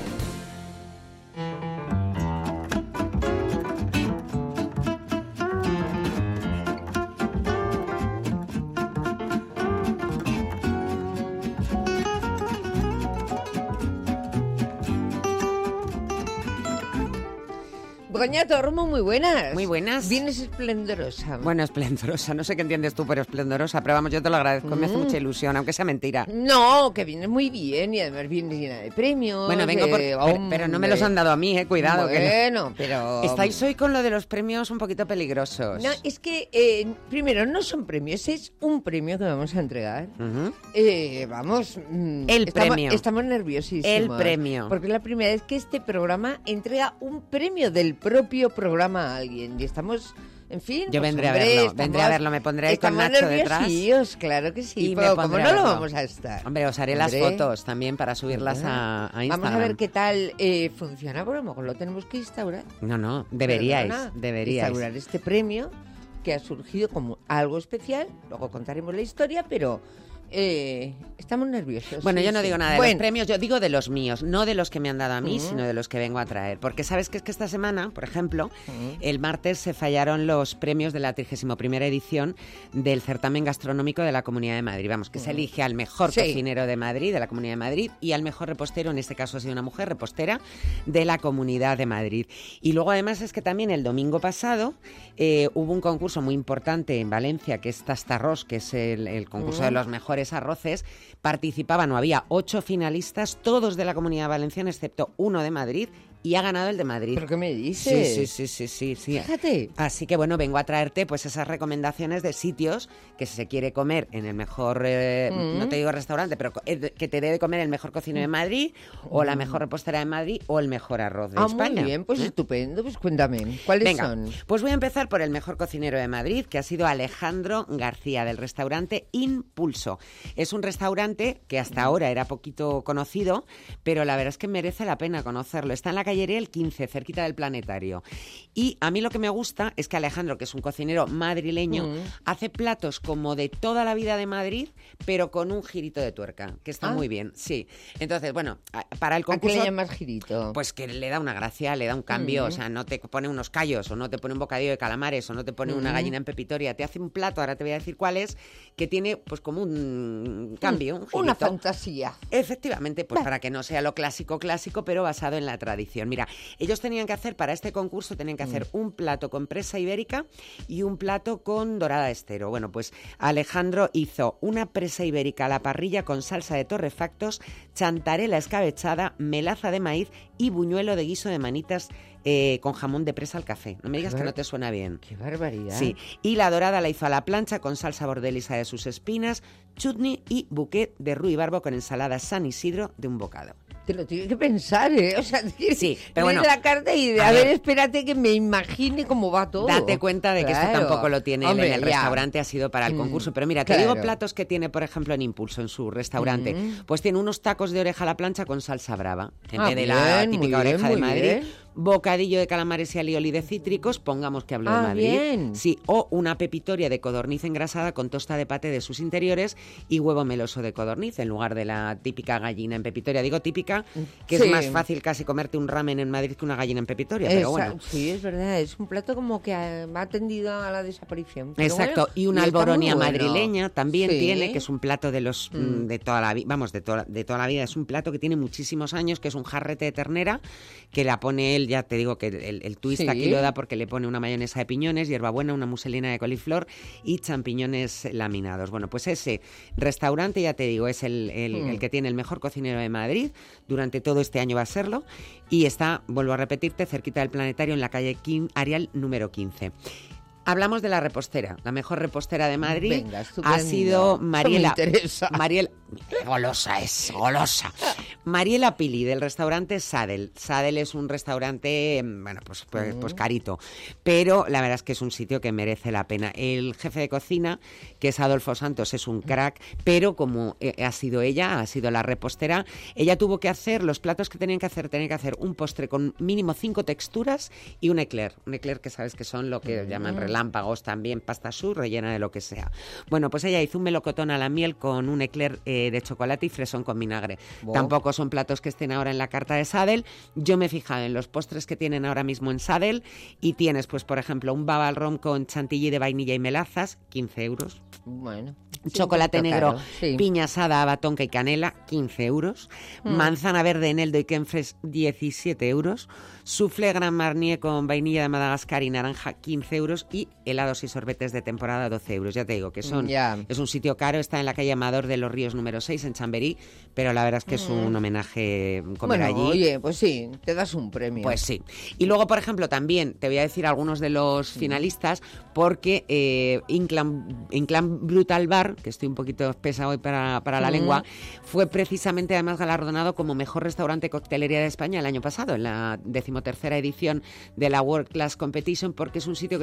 Begoña Tormo, muy buenas. Muy buenas. Vienes esplendorosa. Bueno, esplendorosa. No sé qué entiendes tú, pero esplendorosa. Pero vamos, yo te lo agradezco. Me hace mucha ilusión, aunque sea mentira. No, que vienes muy bien y además vienes llena de premios. Bueno, vengo pero no me los han dado a mí, cuidado. Bueno, que pero... Estáis hoy con lo de los premios un poquito peligrosos. No, es que, primero, no son premios, es un premio que vamos a entregar. Vamos... premio. Estamos nerviosísimos. El premio. Porque es la primera vez que este programa entrega un premio del propio programa a alguien. Y estamos... En fin, yo pues, vendré hombre, a verlo, me pondré ahí con Nacho detrás. Claro que sí, y pero como no lo vamos a estar. Hombre, os haré las fotos también para subirlas a Instagram. Vamos a ver qué tal funciona, porque a lo mejor lo tenemos que instaurar. No, deberíais. Instaurar este premio que ha surgido como algo especial, luego contaremos la historia, pero estamos nerviosos. Bueno, sí, yo no sí. digo nada de los premios, yo digo de los míos, no de los que me han dado a mí, sino de los que vengo a traer. Porque sabes que es que esta semana, por ejemplo, el martes se fallaron los premios de la 31ª edición del certamen gastronómico de la Comunidad de Madrid. Vamos, que se elige al mejor cocinero de Madrid, de la Comunidad de Madrid, y al mejor repostero, en este caso ha sido una mujer repostera, de la Comunidad de Madrid. Y luego además es que también el domingo pasado hubo un concurso muy importante en Valencia, que es Tastarrós, que es el concurso de los mejores arroces. Participaban, o había 8 finalistas, todos de la Comunidad Valenciana, excepto uno de Madrid, y ha ganado el de Madrid. ¿Pero qué me dices? Sí. Fíjate. Así que bueno, vengo a traerte pues esas recomendaciones de sitios que si se quiere comer en el mejor, no te digo restaurante, pero que te debe comer el mejor cocinero de Madrid, o la mejor repostera de Madrid, o el mejor arroz de España. Muy bien, pues estupendo. Pues cuéntame, ¿cuáles son? Pues voy a empezar por el mejor cocinero de Madrid, que ha sido Alejandro García, del restaurante Impulso. Es un restaurante que hasta ahora era poquito conocido, pero la verdad es que merece la pena conocerlo. Está en la calle el 15, cerquita del Planetario. Y a mí lo que me gusta es que Alejandro, que es un cocinero madrileño, hace platos como de toda la vida de Madrid, pero con un girito de tuerca, que está muy bien. Sí. Entonces, bueno, para el concurso... ¿A qué le llamas girito? Pues que le da una gracia, le da un cambio. O sea, no te pone unos callos, o no te pone un bocadillo de calamares, o no te pone una gallina en pepitoria. Te hace un plato, ahora te voy a decir cuál es, que tiene pues como un cambio, un girito. Una fantasía. Efectivamente, pues para que no sea lo clásico, pero basado en la tradición. Mira, ellos tenían que hacer, para este concurso, tenían que hacer un plato con presa ibérica y un plato con dorada estero. Bueno, pues Alejandro hizo una presa ibérica a la parrilla con salsa de torrefactos, chantarela escabechada, melaza de maíz y buñuelo de guiso de manitas con jamón de presa al café. No me digas que no te suena bien. ¡Qué barbaridad! Sí, y la dorada la hizo a la plancha con salsa bordelisa de sus espinas, chutney y bouquet de ruibarbo con ensalada San Isidro de un bocado. Te lo tienes que pensar, ¿eh? O sea, sí, pero bueno, la carta y a ver, espérate que me imagine cómo va todo. Date cuenta de que esto tampoco lo tiene en el restaurante, ha sido para el concurso. Pero mira, te digo platos que tiene, por ejemplo, en Impulso, en su restaurante. Pues tiene unos tacos de oreja a la plancha con salsa brava, en vez de la típica oreja de Madrid. Bocadillo de calamares y alioli de cítricos, pongamos que hablo de Madrid. Bien. Sí, o una pepitoria de codorniz engrasada con tosta de paté de sus interiores y huevo meloso de codorniz, en lugar de la típica gallina en pepitoria. Digo típica, que es más fácil casi comerte un ramen en Madrid que una gallina en pepitoria, pero bueno. Sí, es verdad, es un plato como que ha tendido a la desaparición. Exacto, bueno, y una alboronia madrileña también tiene, que es un plato de los de toda la vida, vamos, de toda la vida. Es un plato que tiene muchísimos años, que es un jarrete de ternera, que la pone él, ya te digo que el twist aquí lo da porque le pone una mayonesa de piñones, hierbabuena, una muselina de coliflor y champiñones laminados. Bueno, pues ese restaurante, ya te digo, es el que tiene el mejor cocinero de Madrid. Durante todo este año va a serlo. Y está, vuelvo a repetirte, cerquita del Planetario, en la calle Arial número 15. Hablamos de la repostera. La mejor repostera de Madrid ha sido Mariela. Golosa. Mariela Pili, del restaurante Sadel. Sadel es un restaurante, bueno, pues carito, pero la verdad es que es un sitio que merece la pena. El jefe de cocina, que es Adolfo Santos, es un crack, pero como ha sido la repostera, ella tuvo que hacer los platos que tenían que hacer un postre con mínimo 5 texturas y un eclair que sabes que son lo que llaman relámpagos también, pasta sur rellena de lo que sea. Bueno, pues ella hizo un melocotón a la miel con un eclair de chocolate y fresón con vinagre. Wow. Tampoco son platos que estén ahora en la carta de Sadel. Yo me he fijado en los postres que tienen ahora mismo en Sadel y tienes, pues por ejemplo, un baba al rom con chantilly de vainilla y melazas, 15 euros. Bueno. Chocolate negro, piña asada, batonca y canela, 15 euros. Manzana verde, eneldo y crème fraîche, 17 euros. Soufflé Grand Marnier con vainilla de Madagascar y naranja, 15 euros. Y helados y sorbetes de temporada, 12 euros. Ya te digo que es un sitio caro, está en la calle Amador de los Ríos número 6 en Chamberí, pero la verdad es que es un homenaje comer allí. Oye, pues sí, te das un premio. Pues sí. Y luego, por ejemplo, también te voy a decir algunos de los finalistas, porque Inclán Brutal Bar, que estoy un poquito espesa hoy para la lengua, fue precisamente además galardonado como mejor restaurante coctelería de España el año pasado, en la 13ª edición de la World Class Competition, porque es un sitio que está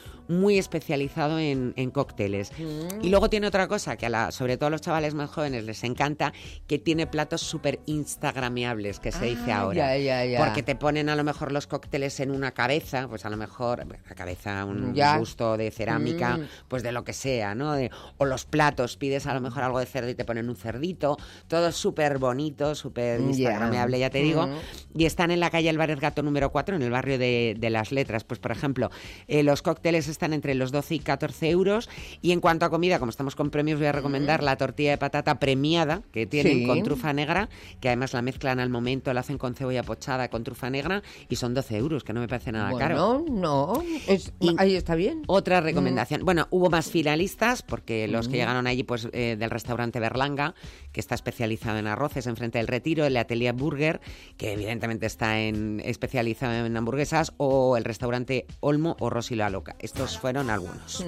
muy especializado en cócteles. Y luego tiene otra cosa que sobre todo a los chavales más jóvenes les encanta, que tiene platos súper instagrameables, que se dice ahora. Ya. Porque te ponen a lo mejor los cócteles en una cabeza, pues a lo mejor la cabeza, un busto de cerámica, pues de lo que sea, ¿no? O los platos, pides a lo mejor algo de cerdo y te ponen un cerdito, todo súper bonito, súper instagrameable, ya te digo. Y están en la calle Álvarez Gato número 4, en el barrio de Las Letras. Pues por ejemplo, los cócteles están entre los 12 y 14 euros. Y en cuanto a comida, como estamos con premios, voy a recomendar la tortilla de patata premiada que tienen con trufa negra, que además la mezclan al momento, la hacen con cebolla pochada, con trufa negra, y son 12 euros, que no me parece nada caro. Ahí está bien. Otra recomendación. Bueno, hubo más finalistas, porque los que llegaron allí, pues del restaurante Berlanga, que está especializado en arroces, enfrente del Retiro, el Atelier Burger, que evidentemente está especializado en hamburguesas, o el restaurante Olmo o Rosy la Loca. Estos fueron algunos.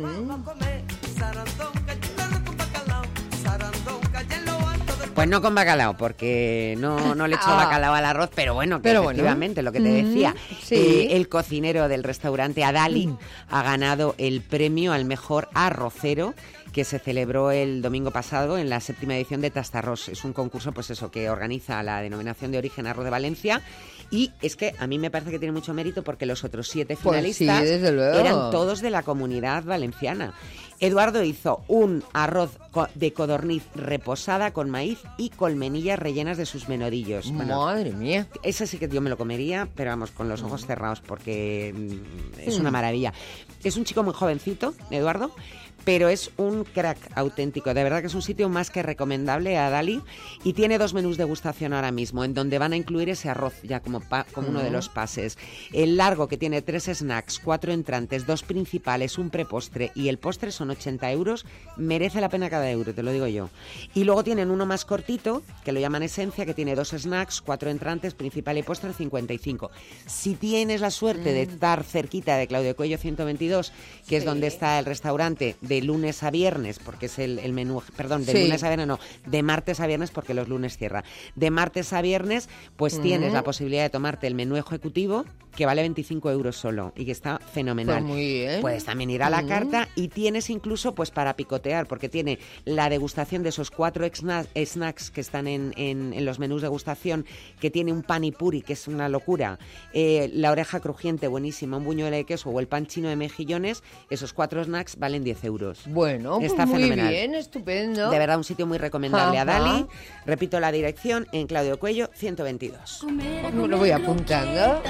Pues no con bacalao, porque no le echo bacalao al arroz, pero bueno, efectivamente, lo que te decía, el cocinero del restaurante Adali ha ganado el premio al mejor arrocero, que se celebró el domingo pasado en la 7ª edición de Tastarrós. Es un concurso, pues eso, que organiza la Denominación de Origen Arroz de Valencia. Y es que a mí me parece que tiene mucho mérito, porque los otros 7 finalistas eran todos de la Comunidad Valenciana. Eduardo hizo un arroz de codorniz reposada con maíz y colmenillas rellenas de sus menudillos. Bueno, madre mía. Ese sí que yo me lo comería, pero vamos, con los ojos cerrados, porque es una maravilla. Es un chico muy jovencito, Eduardo, pero es un crack auténtico. De verdad que es un sitio más que recomendable, a Dali, y tiene 2 menús de degustación ahora mismo, en donde van a incluir ese arroz ya como uno de los pases. El largo, que tiene 3 snacks, 4 entrantes, 2 principales, un prepostre, y el postre son 80 euros. Merece la pena cada euro, te lo digo yo. Y luego tienen uno más cortito, que lo llaman Esencia, que tiene 2 snacks, 4 entrantes, principal y postre, 55. Si tienes la suerte de estar cerquita de Claudio Coello 122, que es donde está el restaurante, de lunes a viernes, porque es el menú, perdón, de lunes a viernes no, de martes a viernes, porque los lunes cierra. De martes a viernes, pues tienes la posibilidad de tomarte el menú ejecutivo, que vale 25 euros solo, y que está fenomenal. Pues muy bien. Puedes también ir a la carta, y tienes incluso pues para picotear, porque tiene la degustación de esos 4 snacks que están en los menús de degustación, que tiene un panipuri, que es una locura, la oreja crujiente, buenísima, un buñuelo de queso o el pan chino de mejillones. Esos 4 snacks valen 10 euros. Bueno, está pues muy fenomenal. bien, estupendo. De verdad, un sitio muy recomendable. A Dali. Repito la dirección, en Claudio Coello 122. Lo voy apuntando.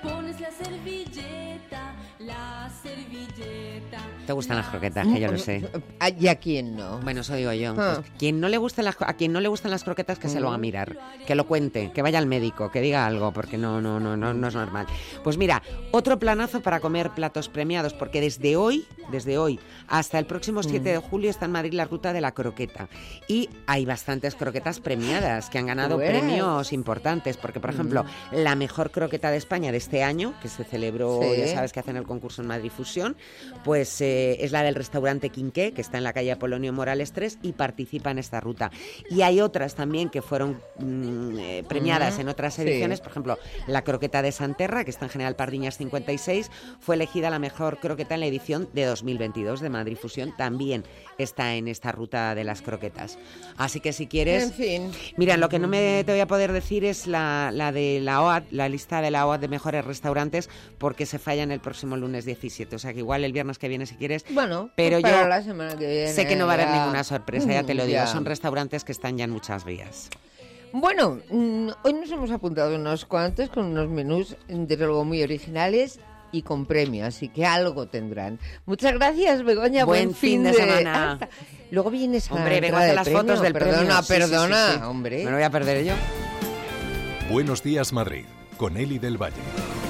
¿Te gustan las croquetas? Que yo lo sé. ¿Y a quién no? Bueno, eso digo yo. Pues, a quien no le gustan las croquetas, que se lo haga mirar, que lo cuente, que vaya al médico, que diga algo, porque no es normal. Pues mira, otro planazo para comer platos premiados, porque desde hoy hasta el próximo 7 de julio está en Madrid la ruta de la croqueta. Y hay bastantes croquetas premiadas que han ganado premios importantes, porque por ejemplo, la mejor croqueta de España de este año, que se celebró, ya sabes que hacen el concurso en Madrid Fusión, pues es la del restaurante Quinqué, que está en la calle Apolonio Morales 3, y participa en esta ruta. Y hay otras también que fueron premiadas en otras ediciones, por ejemplo, la croqueta de Santerra, que está en General Pardiñas 56, fue elegida la mejor croqueta en la edición de 2022 de Madrid Fusión, también está en esta ruta de las croquetas. Así que si quieres... En fin. Mira, lo que no te voy a poder decir es la de la OAD, la lista de la OAD de mejores restaurantes, porque se fallan el próximo lunes 17. O sea que igual el viernes que viene, si quieres. Bueno, pero pues para yo la semana que viene, sé que no va a haber ninguna sorpresa, ya te lo digo. Ya. Son restaurantes que están ya en muchas vías. Bueno, hoy nos hemos apuntado unos cuantos con unos menús, desde luego, muy originales y con premio, así que algo tendrán. Muchas gracias, Begoña. Buen fin de semana. Hasta. Luego vienes a Hombre, vengo a de hacer las premio. fotos del Perdona, premio. Sí. hombre. Me lo voy a perder yo. Buenos días, Madrid, con Eli del Valle.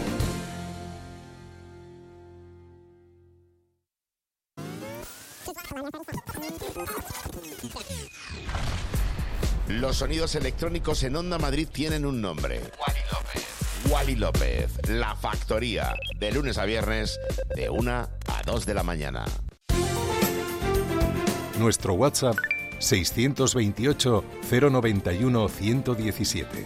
Los sonidos electrónicos en Onda Madrid tienen un nombre. Wally López, La Factoría, de lunes a viernes, de 1 a 2 de la mañana. Nuestro WhatsApp 628 091 117.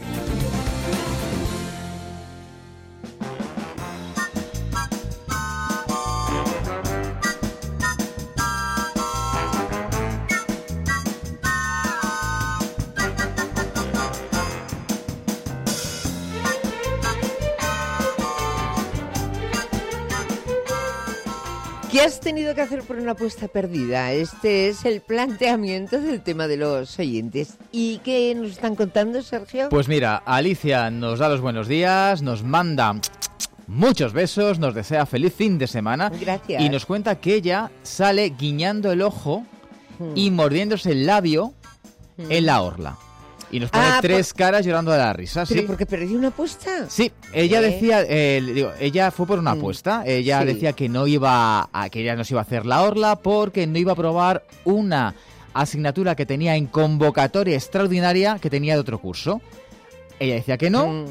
¿Qué has tenido que hacer por una apuesta perdida? Este es el planteamiento del tema de los oyentes. ¿Y qué nos están contando, Sergio? Pues mira, Alicia nos da los buenos días, nos manda muchos besos, nos desea feliz fin de semana. Gracias. Y nos cuenta que ella sale guiñando el ojo y mordiéndose el labio en la orla. Y nos pone 3 caras llorando de la risa. ¿Pero ¿sí? porque perdió una apuesta? Sí, ella decía, ella fue por una apuesta. Ella decía que no iba que ella no se iba a hacer la orla porque no iba a probar una asignatura que tenía en convocatoria extraordinaria que tenía de otro curso. Ella decía que no.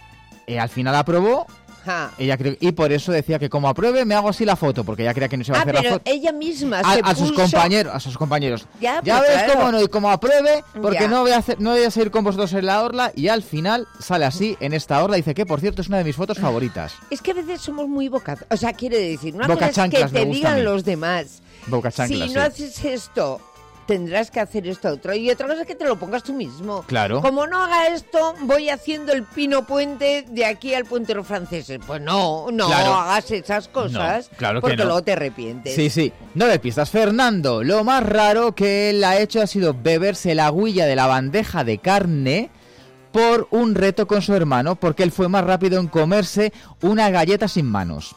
Al final aprobó. Ella y por eso decía que como apruebe me hago así la foto, porque ella creía que no se iba a hacer la foto. Ella misma a sus compañeros. Ya ves claro. cómo no, y como apruebe, porque no voy a seguir con vosotros en la orla, y al final sale así en esta orla. Dice que, por cierto, es una de mis fotos favoritas. Es que a veces somos muy bocados. O sea, quiere decir, una Boca cosa es que chanclas, te digan los demás. Boca chanclas, si no haces esto, tendrás que hacer esto otro. Y otra cosa es que te lo pongas tú mismo. Claro. Como no haga esto, voy haciendo el pino puente de aquí al puente de los franceses. Pues no claro. hagas esas cosas, no, claro porque que no. luego te arrepientes. Sí. No le pistas. Fernando, lo más raro que él ha hecho ha sido beberse la agüilla de la bandeja de carne por un reto con su hermano, porque él fue más rápido en comerse una galleta sin manos.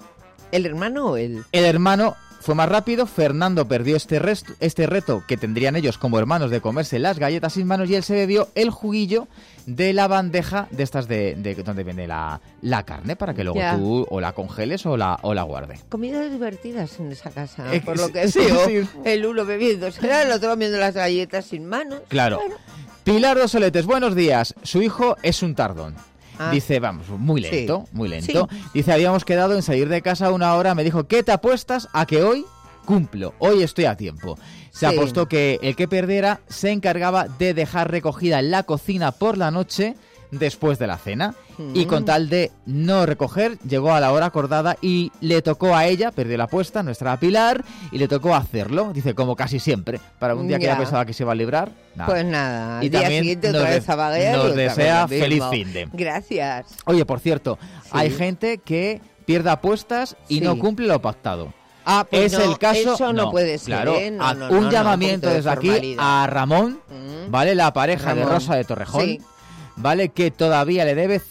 ¿El hermano o él? El hermano fue más rápido, Fernando perdió este reto que tendrían ellos como hermanos de comerse las galletas sin manos, y él se bebió el juguillo de la bandeja de estas de donde viene la carne, para que luego tú o la congeles o la guardes. Comidas divertidas en esa casa, por Sí, lo que sí, veo. sí. El uno bebiendo, el otro comiendo las galletas sin manos. Claro. Pilar dos Soletes, buenos días. Su hijo es un tardón. Dice, vamos, muy lento. Sí. Dice, habíamos quedado en salir de casa 1 hora. Me dijo, ¿qué te apuestas a que hoy cumplo? Hoy estoy a tiempo. Se apostó que el que perdiera se encargaba de dejar recogida la cocina por la noche después de la cena. Y con tal de no recoger, llegó a la hora acordada y le tocó a ella, perdió la apuesta, nuestra Pilar, y le tocó hacerlo. Dice, como casi siempre. Para un día que ella pensaba que se iba a librar, nada. Pues nada, y al día siguiente otra vez a vaguear. Nos desea feliz finde. Gracias. Oye, por cierto, hay gente que pierde apuestas y no cumple lo pactado. Pues es el caso. Eso no puede ser. Claro, un llamamiento desde aquí a Ramón, ¿vale? La pareja de Rosa de Torrejón. Sí. ¿Vale? Que todavía le debe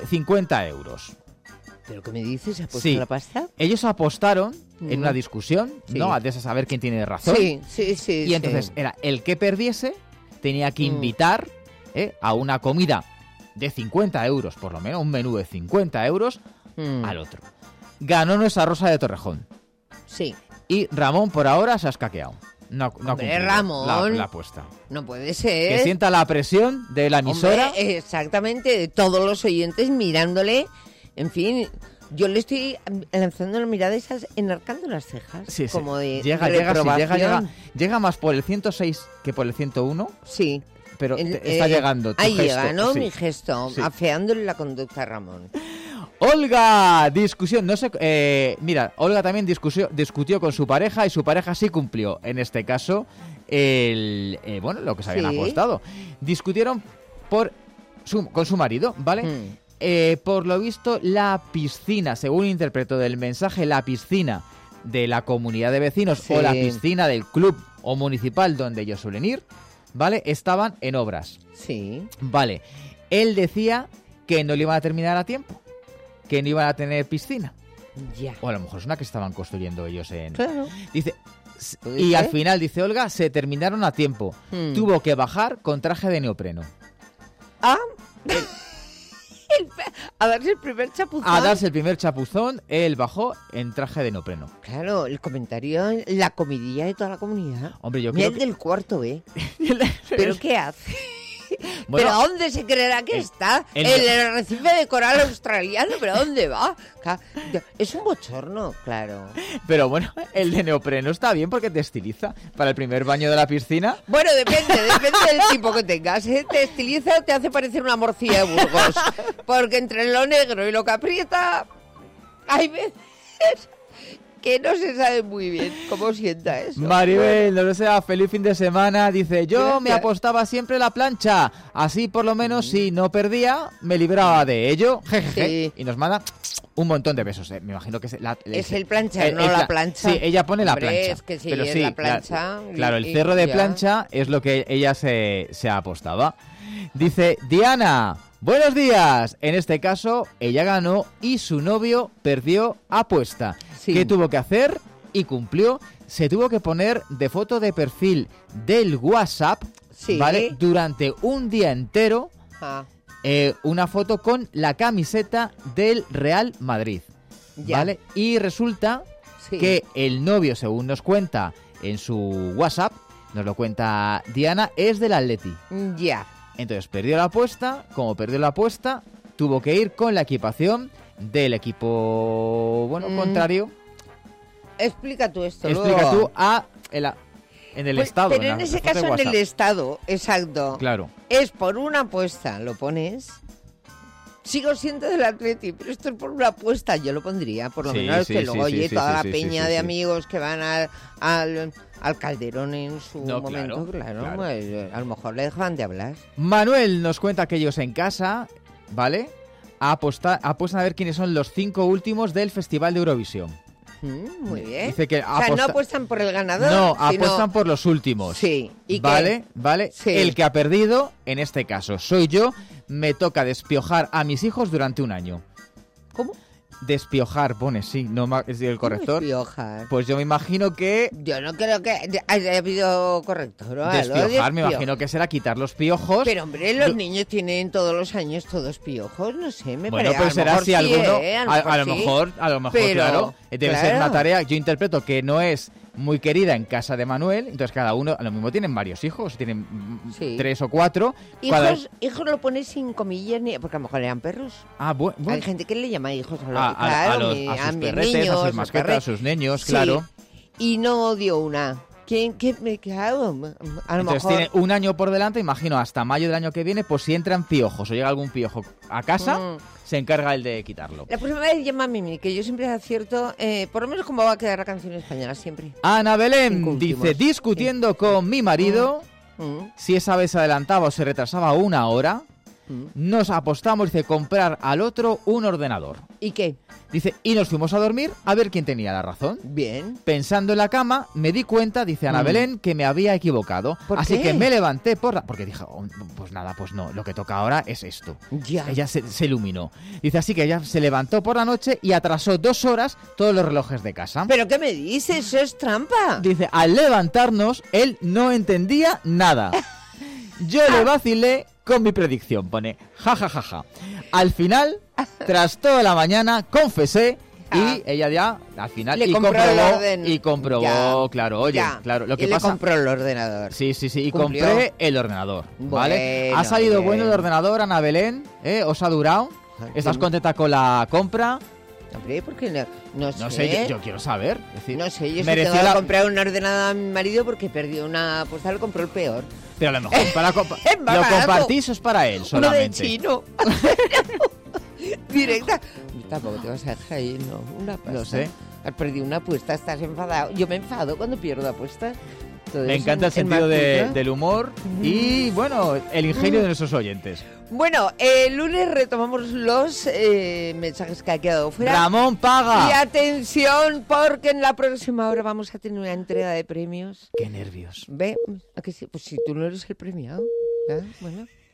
50 euros. ¿Pero qué me dices? ¿Se ha puesto la pasta? Ellos apostaron en una discusión, ¿no? De saber quién tiene razón. Sí. Y entonces era el que perdiese tenía que invitar a una comida de 50 euros, por lo menos, un menú de 50 euros al otro. Ganó nuestra Rosa de Torrejón. Sí. Y Ramón por ahora se ha escaqueado. No ha cumplido Ramón, la apuesta. No puede ser. Que sienta la presión de la emisora. Hombre, exactamente, de todos los oyentes mirándole. En fin, yo le estoy lanzando la mirada esas, enarcando las cejas. Sí. Como de llega más por el 106 que por el 101. Sí. Pero está llegando tu ahí gesto. Llega, ¿no? Sí. Mi gesto, afeándole la conducta a Ramón. Olga, discusión, no sé, mira, Olga también discutió con su pareja y su pareja sí cumplió, en este caso, lo que se habían apostado. Discutieron con su marido, ¿vale? Por lo visto, la piscina, según interpreto del mensaje, la piscina de la comunidad de vecinos o la piscina del club o municipal donde ellos suelen ir, ¿vale? Estaban en obras. Sí. Vale, él decía que no le iban a terminar a tiempo, que no iban a tener piscina. Ya. O a lo mejor es una que estaban construyendo ellos en... Claro. Dice, y al final, dice Olga, se terminaron a tiempo. Tuvo que bajar con traje de neopreno. A darse el primer chapuzón. A darse el primer chapuzón, él bajó en traje de neopreno. Claro, el comentario, la comidilla de toda la comunidad. Hombre, yo Mira creo el del cuarto, ¿Pero qué hace? Bueno, ¿Pero dónde se creerá que está? El arrecife de coral australiano, ¿pero dónde va? Es un bochorno, claro. Pero bueno, el de neopreno está bien porque te estiliza para el primer baño de la piscina. Bueno, depende del tipo que tengas. Te estiliza o te hace parecer una morcilla de Burgos. Porque entre lo negro y lo que aprieta, hay veces que no se sabe muy bien cómo sienta eso. Maribel, no lo sea, feliz fin de semana. Dice, yo Gracias. me apostaba siempre la plancha. Así por lo menos si no perdía, me libraba de ello. Jejeje. Sí. Y nos manda un montón de besos. Me imagino que Es el planchar, no la plancha. Sí, ella pone la Hombre, plancha. es que sí, pero es sí, la plancha. claro, el y cerro de ya. plancha es lo que ella se apostaba. Dice, Diana, buenos días. En este caso, ella ganó y su novio perdió apuesta. Sí. ¿Qué tuvo que hacer? Y cumplió. Se tuvo que poner de foto de perfil del WhatsApp, Sí. ¿vale? Durante un día entero, Ah, una foto con la camiseta del Real Madrid, ya. ¿vale? Y resulta Sí. que el novio, según nos cuenta en su WhatsApp, nos lo cuenta Diana, es del Atleti. Ya. Entonces perdió la apuesta, como perdió la apuesta, tuvo que ir con la equipación del equipo, contrario. Explica tú esto. Explica luego. tú en el Pues, estado. pero la en ese foto de caso, en WhatsApp. el estado, exacto. Claro. Es por una apuesta, lo pones. Sigo siendo del Atleti, pero esto es por una apuesta. Yo lo pondría, por lo Sí, menos, sí, que sí, luego, sí, oye, sí, toda sí, la sí, peña sí, de sí. amigos que van al Calderón en su No, momento, claro. pues, a lo mejor le dejaban de hablar. Manuel nos cuenta que ellos en casa, ¿vale? Apuestan a ver quiénes son los 5 últimos del Festival de Eurovisión. Muy bien. Dice que o sea, no apuestan por el ganador, No, sino- apuestan por los últimos. Sí. ¿Y ¿Vale? qué? ¿Vale? Sí. El que ha perdido, en este caso, soy yo. Me toca despiojar a mis hijos durante un año. ¿Cómo? Despiojar, pone, sí, no es el corrector. Despiojar? Pues yo me imagino que Yo no creo que haya habido corrector. ¿no? despiojar, me imagino que será quitar los piojos. Pero hombre, los niños tienen todos los años todos piojos, no sé, me Bueno, parece. pero a lo será mejor si sí, alguno, a lo mejor sí. a lo mejor, Pero, claro, debe ser claro. una tarea. Yo interpreto que no es muy querida en casa de Manuel, entonces cada uno, a lo mismo tienen varios hijos, tienen Sí. 3 o 4. cada- Hijos lo pones sin comillas, porque a lo mejor eran perros. Ah, bueno. Hay gente que le llama hijos a los, a claro, sus mis perretes, niños, a sus mascotas, a sus niños, Sí. claro. Y no dio una. ¿Qué hago? A lo Entonces mejor... tiene un año por delante, imagino, hasta mayo del año que viene, pues si entran piojos o llega algún piojo a casa, se encarga él de quitarlo. La próxima vez llama a Mimi, que yo siempre acierto, por lo menos cómo va a quedar la canción española, siempre. Ana Belén Cinco últimos. dice, discutiendo con mi marido, Mm. si esa vez se adelantaba o se retrasaba una hora, nos apostamos, dice, comprar al otro un ordenador. ¿Y qué? Dice, y nos fuimos a dormir a ver quién tenía la razón. Bien. Pensando en la cama, me di cuenta, dice Ana Belén, que me había equivocado. ¿Por Así qué? que me levanté porque dije, "Oh, pues nada, pues no, lo que toca ahora es esto". Ya. Ella se iluminó. Dice, así que ella se levantó por la noche y atrasó 2 horas todos los relojes de casa. ¿Pero qué me dices? Eso es trampa. Dice, al levantarnos, él no entendía nada. Yo le vacilé con mi predicción, pone, ja. Al final, tras toda la mañana, confesé y ella ya, al final, Le y compró el comprobó, orden. y comprobó, Ya. claro, oye, Ya. claro, lo que Y pasa... le compró el ordenador. Sí, y Cumplió. compré el ordenador, ¿vale? Bueno, Ha salido bien. bueno el ordenador, Ana Belén, ¿os ha durado? ¿Estás sí. contenta con la compra? Hombre, ¿por qué no sé? No sé, yo quiero saber. Es decir, No sé, yo sí mereció tengo que la- comprar un ordenador a mi marido porque perdió una apuesta, lo compró el peor. Pero a lo mejor para Es más lo barato. compartís o es para él Uno de solamente. chino. Directa. Tampoco te vas a dejar ahí, no. Una apuesta. Lo sé. Has perdido una apuesta, estás enfadado. Yo me enfado cuando pierdo apuestas. Todo Me eso encanta el en sentido Martuca. del humor y, bueno, el ingenio de nuestros oyentes. Bueno, el lunes retomamos los mensajes que ha quedado fuera. Ramón paga. Y atención, porque en la próxima hora vamos a tener una entrega de premios. Qué nervios. ¿Ve? ¿A que sí? Pues si tú no eres el premiado. ¿eh? Bueno.